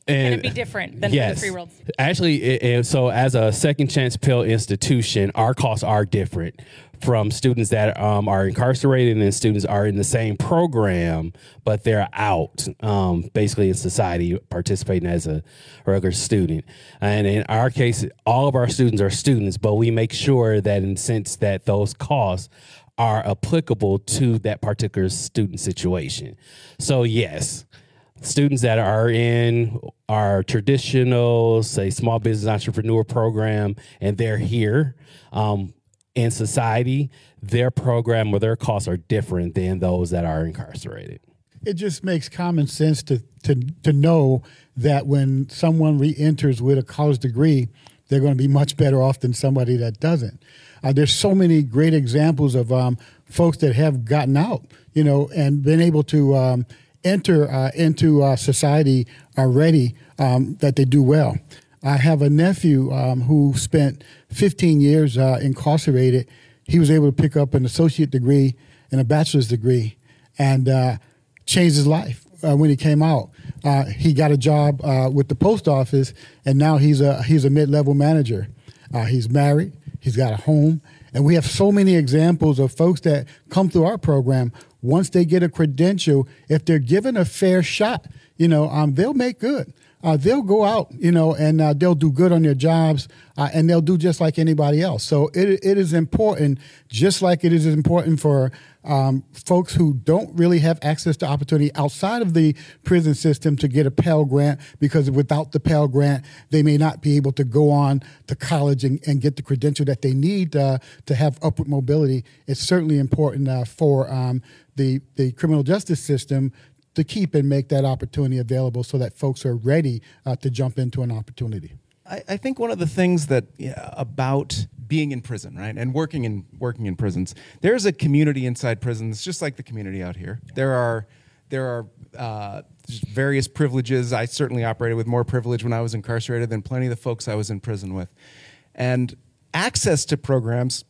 Can it be different than yes. for the free world? Actually, it, it, so as a Second Chance Pell institution, our costs are different from students that um, are incarcerated and students are in the same program, but they're out um, basically in society participating as a regular student. And in our case, all of our students are students, but we make sure that in the sense that those costs are applicable to that particular student situation. So yes, students that are in our traditional, say, small business entrepreneur program, and they're here um, in society, their program or their costs are different than those that are incarcerated. It just makes common sense to, to, to know that when someone re-enters with a college degree, they're going to be much better off than somebody that doesn't. Uh, there's so many great examples of um, folks that have gotten out, you know, and been able to um, enter uh, into uh, society already, um, that they do well. I have a nephew um, who spent fifteen years uh, incarcerated. He was able to pick up an associate degree and a bachelor's degree and uh, changed his life uh, when he came out. Uh, he got a job uh, with the post office, and now he's a, he's a mid-level manager. Uh, he's married. He's got a home. And we have so many examples of folks that come through our program. Once they get a credential, if they're given a fair shot, you know, um, they'll make good. Uh, they'll go out, you know, and uh, they'll do good on their jobs, uh, and they'll do just like anybody else. So it it is important, just like it is important for um, folks who don't really have access to opportunity outside of the prison system to get a Pell Grant, because without the Pell Grant, they may not be able to go on to college and, and get the credential that they need uh, to have upward mobility. It's certainly important uh, for um, the, the criminal justice system to keep and make that opportunity available so that folks are ready uh, to jump into an opportunity. I, I think one of the things that yeah, about being in prison, right, and working in working in prisons, there's a community inside prisons, just like the community out here. There are there are uh, various privileges. I certainly operated with more privilege when I was incarcerated than plenty of the folks I was in prison with, and access to programs,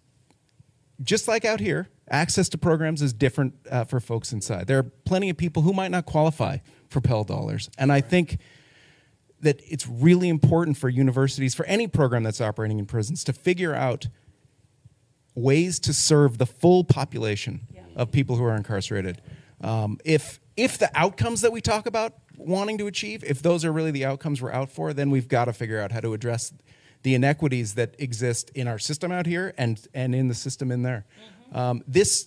just like out here. Access to programs is different uh, for folks inside. There are plenty of people who might not qualify for Pell dollars. And I think that it's really important for universities, for any program that's operating in prisons, to figure out ways to serve the full population yeah. of people who are incarcerated. Um, if, if the outcomes that we talk about wanting to achieve, if those are really the outcomes we're out for, then we've got to figure out how to address the inequities that exist in our system out here and, and in the system in there. Mm-hmm. Um, this,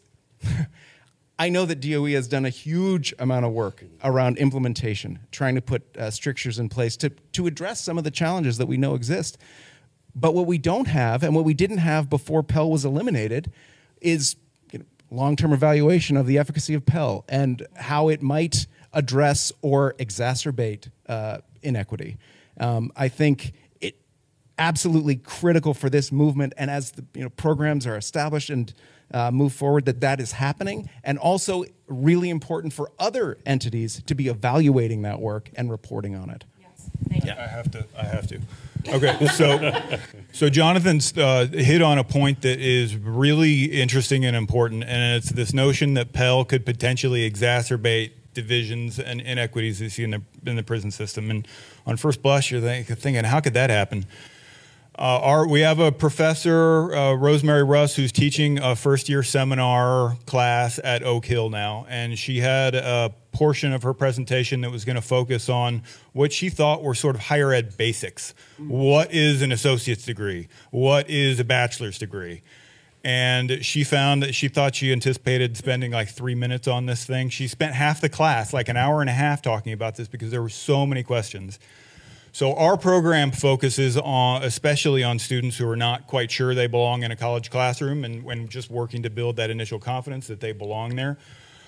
I know that D O E has done a huge amount of work around implementation, trying to put uh, strictures in place to, to address some of the challenges that we know exist. But what we don't have, and what we didn't have before Pell was eliminated, is you know, long-term evaluation of the efficacy of Pell and how it might address or exacerbate uh, inequity. Um, I think it absolutely critical for this movement, and as the you know, programs are established and Uh, move forward, that that is happening, and also really important for other entities to be evaluating that work and reporting on it. Yes. Thank you. I have to. I have to. Okay, so so Jonathan's uh, hit on a point that is really interesting and important, and it's this notion that Pell could potentially exacerbate divisions and inequities you see in the in the prison system. And on first blush, you're thinking, how could that happen? Uh, our, we have a professor, uh, Rosemary Russ, who's teaching a first-year seminar class at Oak Hill now, and she had a portion of her presentation that was going to focus on what she thought were sort of higher ed basics. Mm-hmm. What is an associate's degree? What is a bachelor's degree? And she found that she thought she anticipated spending like three minutes on this thing. She spent half the class, like an hour and a half, talking about this because there were so many questions. So our program focuses on, especially on students who are not quite sure they belong in a college classroom, and when just working to build that initial confidence that they belong there.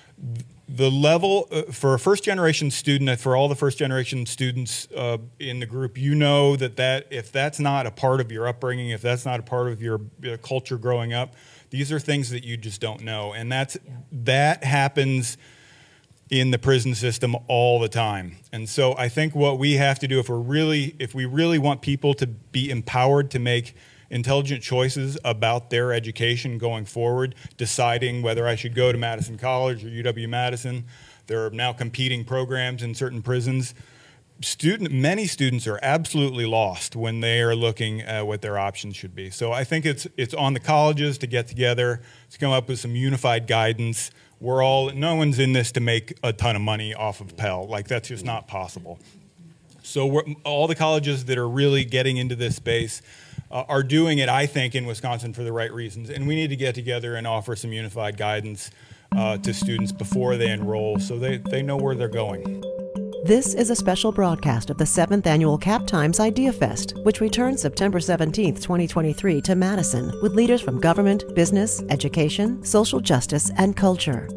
The level uh, for a first generation student, for all the first generation students uh, in the group, you know that, that if that's not a part of your upbringing, if that's not a part of your uh, culture growing up, these are things that you just don't know. And that's, that happens in the prison system all the time. And so I think what we have to do, if we're really, if we really want people to be empowered to make intelligent choices about their education going forward, deciding whether I should go to Madison College or U W Madison, there are now competing programs in certain prisons. student, many students are absolutely lost when they are looking at what their options should be. So I think it's it's on the colleges to get together, to come up with some unified guidance. We're all, no one's in this to make a ton of money off of Pell. Like, that's just not possible. So we're, all the colleges that are really getting into this space uh, are doing it, I think, in Wisconsin for the right reasons. And we need to get together and offer some unified guidance uh, to students before they enroll so they, they know where they're going. This is a special broadcast of the seventh Annual Cap Times Idea Fest, which returns September seventeenth, twenty twenty-three to Madison with leaders from government, business, education, social justice, and culture.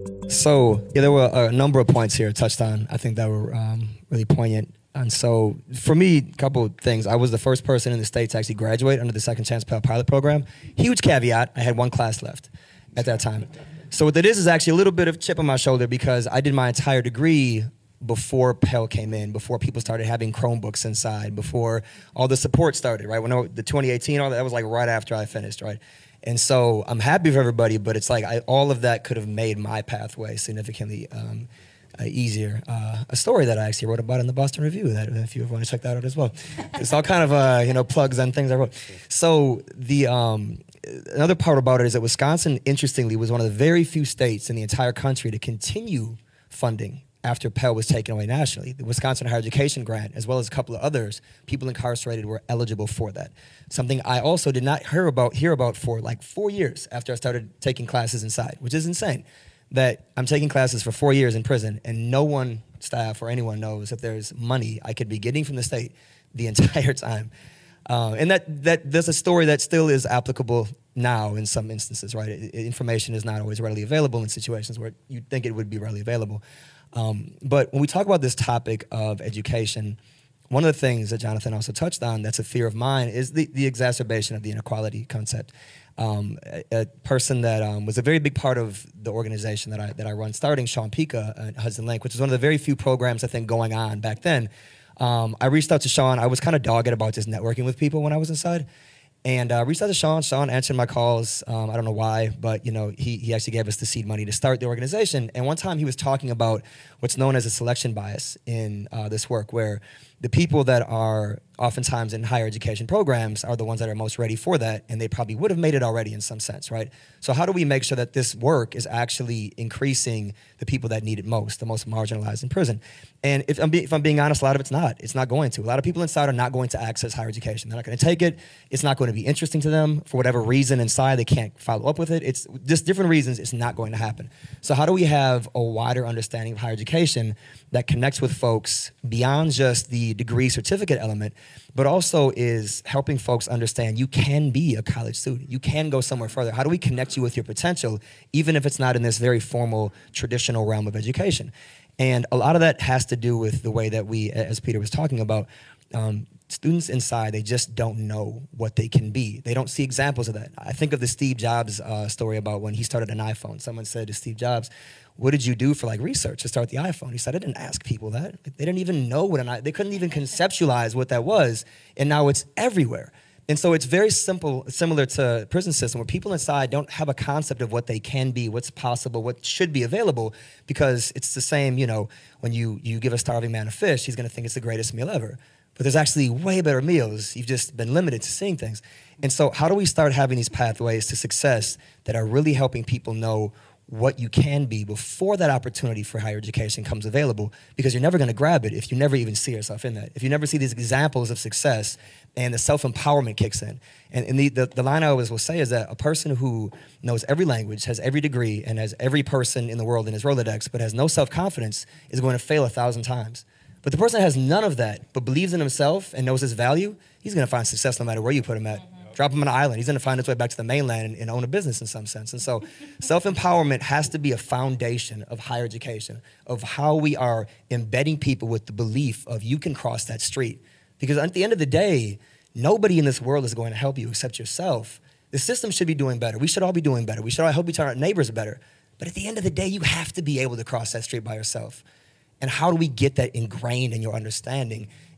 So, yeah, there were a number of points here touched on, I think, that were um, really poignant. And so, for me, a couple of things. I was the first person in the state to actually graduate under the Second Chance Pell Pilot Program. Huge caveat, I had one class left at that time. So what that is is actually a little bit of chip on my shoulder because I did my entire degree before Pell came in, before people started having Chromebooks inside, before all the support started, right? When I, the twenty eighteen, all that, that was like right after I finished, right? And so I'm happy for everybody, but it's like I, all of that could have made my pathway significantly um, uh, easier. Uh, a story that I actually wrote about in the Boston Review, that if you want to check that out as well. It's all kind of uh, you know plugs and things I wrote. So the um, another part about it is that Wisconsin, interestingly, was one of the very few states in the entire country to continue funding after Pell was taken away nationally. The Wisconsin Higher Education Grant, as well as a couple of others, people incarcerated were eligible for that. Something I also did not hear about, hear about for like four years after I started taking classes inside, which is insane. That I'm taking classes for four years in prison and no one, staff or anyone knows that there's money I could be getting from the state the entire time. Uh, and that, that there's a story that still is applicable now in some instances, right? It, information is not always readily available in situations where you'd think it would be readily available. Um, but when we talk about this topic of education, one of the things that Jonathan also touched on that's a fear of mine is the, the exacerbation of the inequality concept. Um, a, a person that um, was a very big part of the organization that I, that I run, starting Sean Pica at Hudson Link, which is one of the very few programs I think going on back then. Um, I reached out to Sean. I was kind of dogged about just networking with people when I was inside. And I uh, reached out to Sean. Sean answered my calls. Um, I don't know why, but you know, he, he actually gave us the seed money to start the organization. And one time he was talking about what's known as a selection bias in uh, this work, where the people that are oftentimes in higher education programs are the ones that are most ready for that, and they probably would have made it already in some sense, right? So how do we make sure that this work is actually increasing the people that need it most, the most marginalized in prison? And if I'm, be, if I'm being honest, a lot of it's not. It's not going to. A lot of people inside are not going to access higher education. They're not going to take it. It's not going to be interesting to them. For whatever reason inside, they can't follow up with it. It's just different reasons it's not going to happen. So how do we have a wider understanding of higher education that connects with folks beyond just the degree certificate element, but also is helping folks understand you can be a college student. You can go somewhere further. How do we connect you with your potential, even if it's not in this very formal, traditional realm of education? And a lot of that has to do with the way that we, as Peter was talking about, um, students inside, they just don't know what they can be. They don't see examples of that. I think of the Steve Jobs uh, story about when he started an iPhone. Someone said to Steve Jobs, what did you do for like research to start the iPhone? He said, I didn't ask people that. They didn't even know what an iPhone, they couldn't even conceptualize what that was. And now it's everywhere. And so it's very simple, similar to the prison system, where people inside don't have a concept of what they can be, what's possible, what should be available, because it's the same, you know, when you, you give a starving man a fish, he's gonna think it's the greatest meal ever. But there's actually way better meals. You've just been limited to seeing things. And so how do we start having these pathways to success that are really helping people know what you can be before that opportunity for higher education comes available? Because you're never gonna grab it if you never even see yourself in that. If you never see these examples of success and the self-empowerment kicks in. And, and the, the, the line I always will say is that a person who knows every language, has every degree, and has every person in the world in his Rolodex, but has no self-confidence, is going to fail a thousand times. But the person that has none of that, but believes in himself and knows his value, he's gonna find success no matter where you put him at. Drop him on an island, he's gonna find his way back to the mainland and, and own a business in some sense. And so self-empowerment has to be a foundation of higher education, of how we are embedding people with the belief of you can cross that street. Because at the end of the day, nobody in this world is going to help you except yourself. The system should be doing better. We should all be doing better. We should all help each other, neighbors better. But at the end of the day, you have to be able to cross that street by yourself. And how do we get that ingrained in your understanding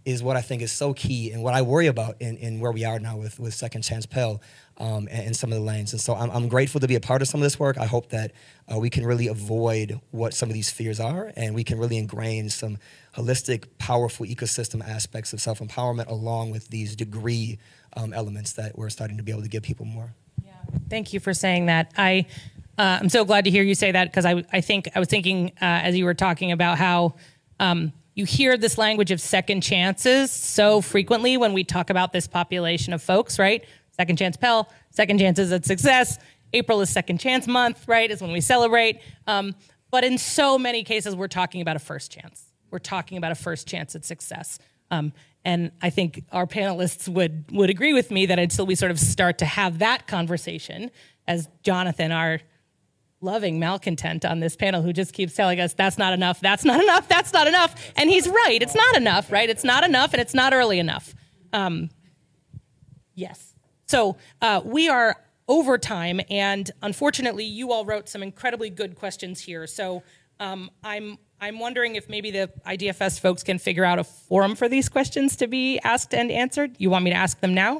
is what I think is so key and what I worry about in, in where we are now with, with Second Chance Pell um, and, and some of the lanes. And so I'm, I'm grateful to be a part of some of this work. I hope that uh, we can really avoid what some of these fears are, and we can really ingrain some holistic, powerful ecosystem aspects of self-empowerment along with these degree um, elements that we're starting to be able to give people more. Yeah. Thank you for saying that. I, uh, I'm so glad to hear you say that, because I, I think I was thinking uh, as you were talking about how um, you hear this language of second chances so frequently when we talk about this population of folks, right? Second Chance Pell, second chances at success. April is Second Chance Month, right? Is when we celebrate. Um, but in so many cases, we're talking about a first chance. We're talking about a first chance at success. Um, and I think our panelists would, would agree with me that until we sort of start to have that conversation, as Jonathan, our loving malcontent on this panel, who just keeps telling us that's not enough, that's not enough, that's not enough. And he's right, it's not enough, right? It's not enough, and it's not early enough. Um, yes. So uh, we are over time, and unfortunately, you all wrote some incredibly good questions here. So um, I'm I'm wondering if maybe the I D F S folks can figure out a forum for these questions to be asked and answered. You want me to ask them now?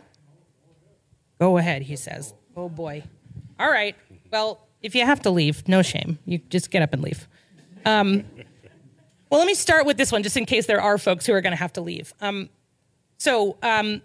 Go ahead, he says. Oh boy. All right. Well, if you have to leave, no shame. You just get up and leave. Um, well, let me start with this one, just in case there are folks who are going to have to leave. Um, so um,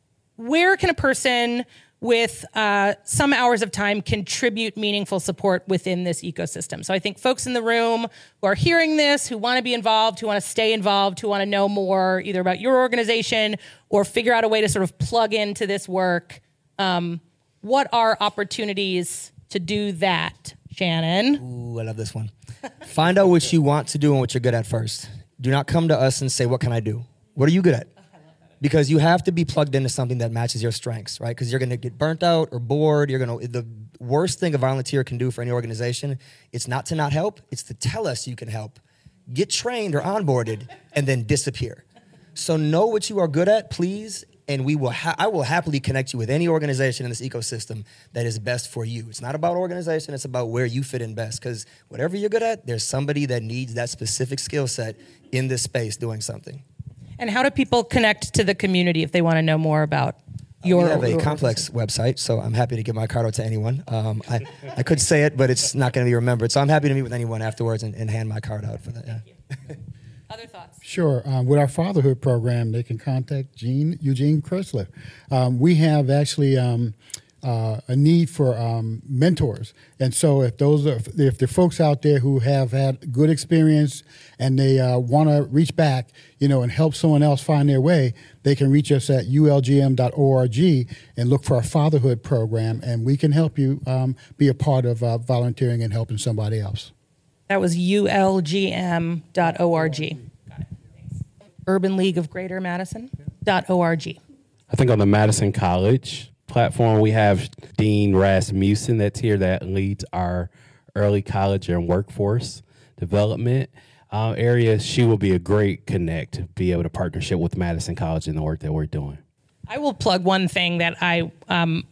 where can a person with uh, some hours of time contribute meaningful support within this ecosystem? So I think folks in the room who are hearing this, who want to be involved, who want to stay involved, who want to know more either about your organization or figure out a way to sort of plug into this work, um, what are opportunities to do that, Shannon? Ooh, I love this one. Find out what you want to do and what you're good at first. Do not come to us and say, what can I do? What are you good at? Because you have to be plugged into something that matches your strengths, right? Because you're going to get burnt out or bored. You're going to, the worst thing a volunteer can do for any organization, it's not to not help, it's to tell us you can help. Get trained or onboarded and then disappear. So know what you are good at, please, and we will ha- I will happily connect you with any organization in this ecosystem that is best for you. It's not about organization, it's about where you fit in best, because whatever you're good at, there's somebody that needs that specific skill set in this space doing something. And how do people connect to the community if they want to know more about your... We have a complex website, so I'm happy to give my card out to anyone. Um, I, I could say it, but it's not going to be remembered. So I'm happy to meet with anyone afterwards and, and hand my card out for that. Yeah. Other thoughts? Sure. Um, with our fatherhood program, they can contact Gene, Eugene Chrysler. Um, we have actually um, uh, a need for um, mentors. And so if those are, if there are folks out there who have had good experience and they uh, want to reach back, you know, and help someone else find their way, they can reach us at U L G M dot org and look for our fatherhood program, and we can help you um, be a part of uh, volunteering and helping somebody else. That was U L G M dot org. Got it. Thanks. Urban League of Greater Madison dot org. I think on the Madison College platform, we have Dean Rasmussen that's here that leads our early college and workforce development uh, area. She will be a great connect to be able to partnership with Madison College in the work that we're doing. I will plug one thing that I um,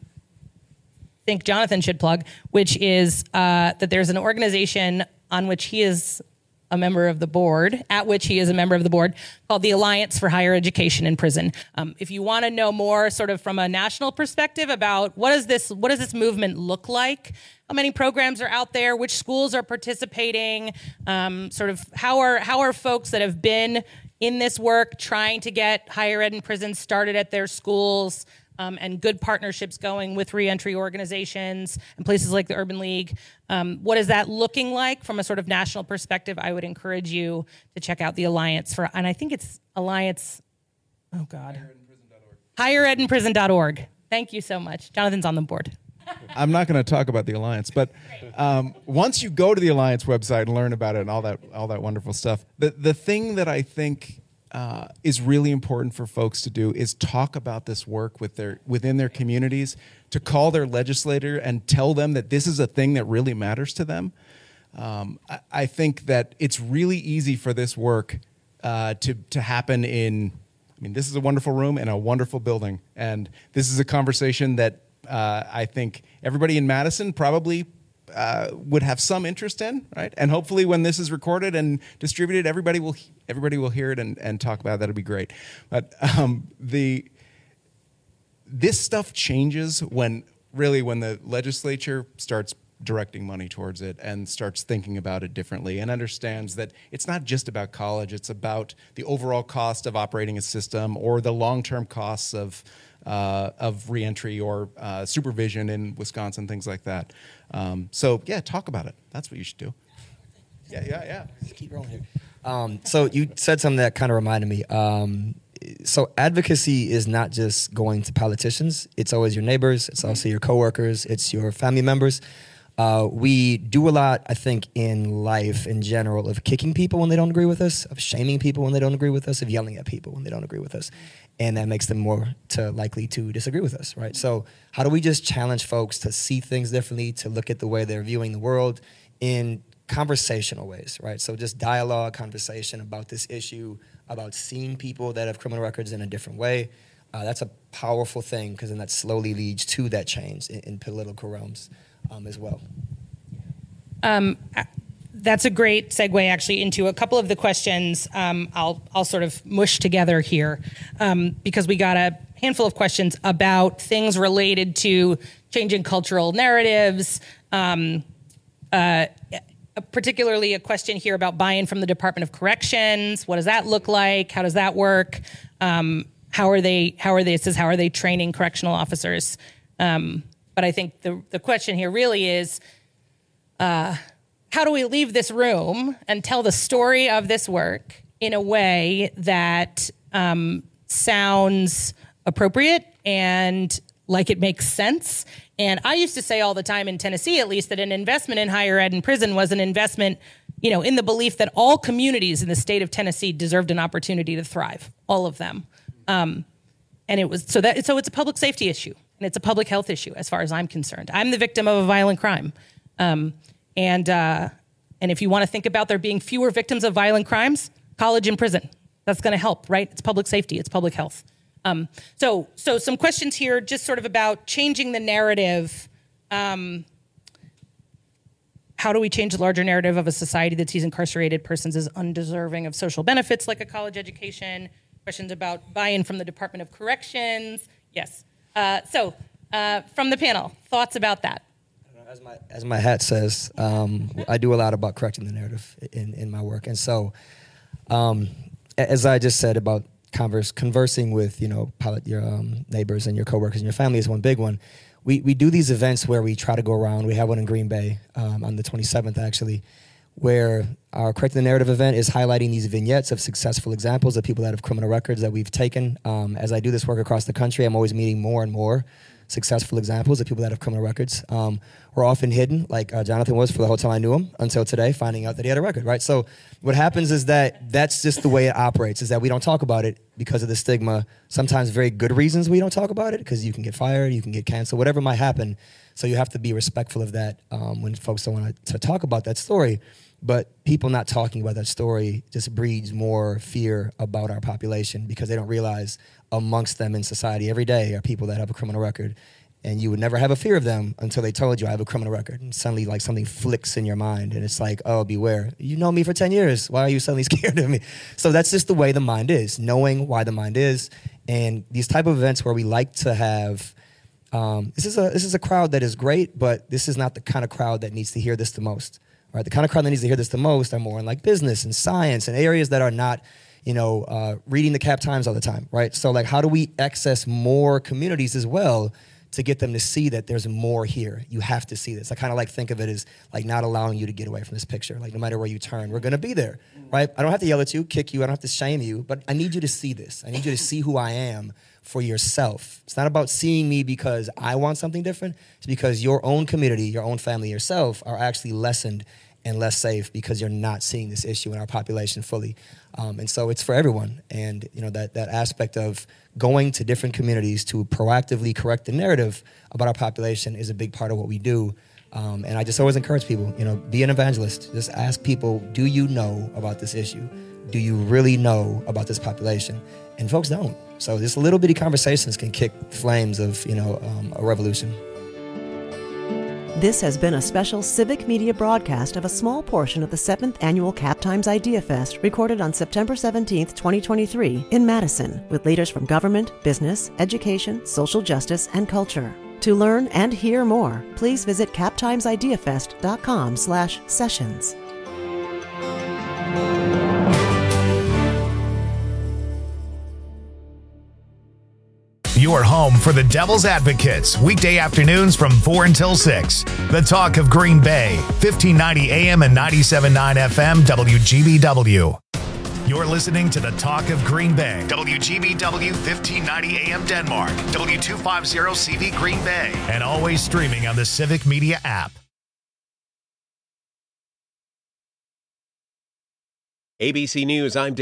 think Jonathan should plug, which is uh, that there's an organization on which he is a member of the board, at which he is a member of the board, called the Alliance for Higher Education in Prison. Um, if you want to know more sort of from a national perspective about what is this, what does this movement look like, how many programs are out there, which schools are participating, um, sort of how are, how are folks that have been in this work trying to get higher ed in prison started at their schools, Um, and good partnerships going with reentry organizations and places like the Urban League. Um, what is that looking like from a sort of national perspective? I would encourage you to check out the Alliance for, and I think it's Alliance, oh God. higher ed in prison dot org. Thank you so much. Jonathan's on the board. I'm not going to talk about the Alliance, but um, once you go to the Alliance website and learn about it and all that, all that wonderful stuff, the, the thing that I think Uh, is really important for folks to do is talk about this work with their within their communities, to call their legislator and tell them that this is a thing that really matters to them. Um, I, I think that it's really easy for this work uh, to to happen in. I mean, this is a wonderful room and a wonderful building, and this is a conversation that uh, I think everybody in Madison probably uh, would have some interest in, right? And hopefully when this is recorded and distributed, everybody will everybody will hear it and, and talk about it. That'll be great. But um, the this stuff changes when really when the legislature starts directing money towards it and starts thinking about it differently and understands that it's not just about college, it's about the overall cost of operating a system or the long-term costs of uh, of reentry or uh, supervision in Wisconsin, things like that. Um, so yeah, talk about it. That's what you should do. Yeah, yeah, yeah. Keep rolling here. Um, so you said something that kind of reminded me. Um, so advocacy is not just going to politicians. It's always your neighbors. It's also your coworkers. It's your family members. Uh, we do a lot, I think, in life in general of kicking people when they don't agree with us, of shaming people when they don't agree with us, of yelling at people when they don't agree with us. And that makes them more to likely to disagree with us, right? So how do we just challenge folks to see things differently, to look at the way they're viewing the world in conversational ways, right? So just dialogue, conversation about this issue, about seeing people that have criminal records in a different way. Uh, that's a powerful thing because then that slowly leads to that change in, in political realms. Um, as well. Um, that's a great segue actually into a couple of the questions um, I'll, I'll sort of mush together here um, because we got a handful of questions about things related to changing cultural narratives, um, uh, particularly a question here about buy-in from the Department of Corrections. What does that look like? How does that work? Um, how are they, how are they, it says, how are they training correctional officers? Um, But I think the, the question here really is, uh, how do we leave this room and tell the story of this work in a way that um, sounds appropriate and like it makes sense? And I used to say all the time in Tennessee, at least, that an investment in higher ed and prison was an investment, you know, in the belief that all communities in the state of Tennessee deserved an opportunity to thrive, all of them. Um, and it was so that so it's a public safety issue. And it's a public health issue, as far as I'm concerned. I'm the victim of a violent crime. Um, and uh, and if you want to think about there being fewer victims of violent crimes, college and prison. That's going to help, right? It's public safety. It's public health. Um, so, so some questions here just sort of about changing the narrative. Um, how do we change the larger narrative of a society that sees incarcerated persons as undeserving of social benefits like a college education? Questions about buy-in from the Department of Corrections. Yes. Uh, so, uh, from the panel, thoughts about that? As my, as my hat says, um, I do a lot about correcting the narrative in, in my work. And so, um, as I just said about converse, conversing with, you know, your um, neighbors and your coworkers and your family is one big one. We, we do these events where we try to go around. We have one in Green Bay um, on the twenty-seventh, actually, where our Correcting the Narrative event is highlighting these vignettes of successful examples of people that have criminal records that we've taken. Um, as I do this work across the country, I'm always meeting more and more successful examples of people that have criminal records. Um, we're often hidden, like uh, Jonathan was for the whole time I knew him, until today, finding out that he had a record, right? So what happens is that that's just the way it operates, is that we don't talk about it because of the stigma. Sometimes very good reasons we don't talk about it, because you can get fired, you can get canceled, whatever might happen. So you have to be respectful of that um, when folks don't want to talk about that story. But people not talking about that story just breeds more fear about our population, because they don't realize amongst them in society every day are people that have a criminal record. And you would never have a fear of them until they told you I have a criminal record. And suddenly like something flicks in your mind and it's like, oh, beware. You know me for ten years. Why are you suddenly scared of me? So that's just the way the mind is, knowing why the mind is. And these type of events where we like to have, um, this is a this is a crowd that is great, but this is not the kind of crowd that needs to hear this the most. Right? The kind of crowd that needs to hear this the most are more in like business and science and areas that are not, you know, uh, reading the Cap Times all the time, right? So like, how do we access more communities as well to get them to see that there's more here? You have to see this. I kind of like think of it as like not allowing you to get away from this picture. Like no matter where you turn, we're gonna be there, right? I don't have to yell at you, kick you, I don't have to shame you, but I need you to see this. I need you to see who I am for yourself. It's not about seeing me because I want something different. It's because your own community, your own family, yourself are actually lessened and less safe because you're not seeing this issue in our population fully. Um, and so it's for everyone. And you know that that aspect of going to different communities to proactively correct the narrative about our population is a big part of what we do. Um, and I just always encourage people, you know, be an evangelist. Just ask people, do you know about this issue? Do you really know about this population? And folks don't. So just little bitty conversations can kick flames of, you know, um, a revolution. This has been a special Civic Media broadcast of a small portion of the seventh Annual Cap Times Idea Fest recorded on September seventeenth, twenty twenty-three in Madison with leaders from government, business, education, social justice, and culture. To learn and hear more, please visit captimesideafest.com slash sessions. Your home for the Devil's Advocates, weekday afternoons from four until six. The Talk of Green Bay, fifteen ninety A M and ninety-seven point nine F M, W G B W. You're listening to The Talk of Green Bay, W G B W, fifteen ninety A M Denmark, W two fifty C V Green Bay, and always streaming on the Civic Media app. A B C News, I'm Dave.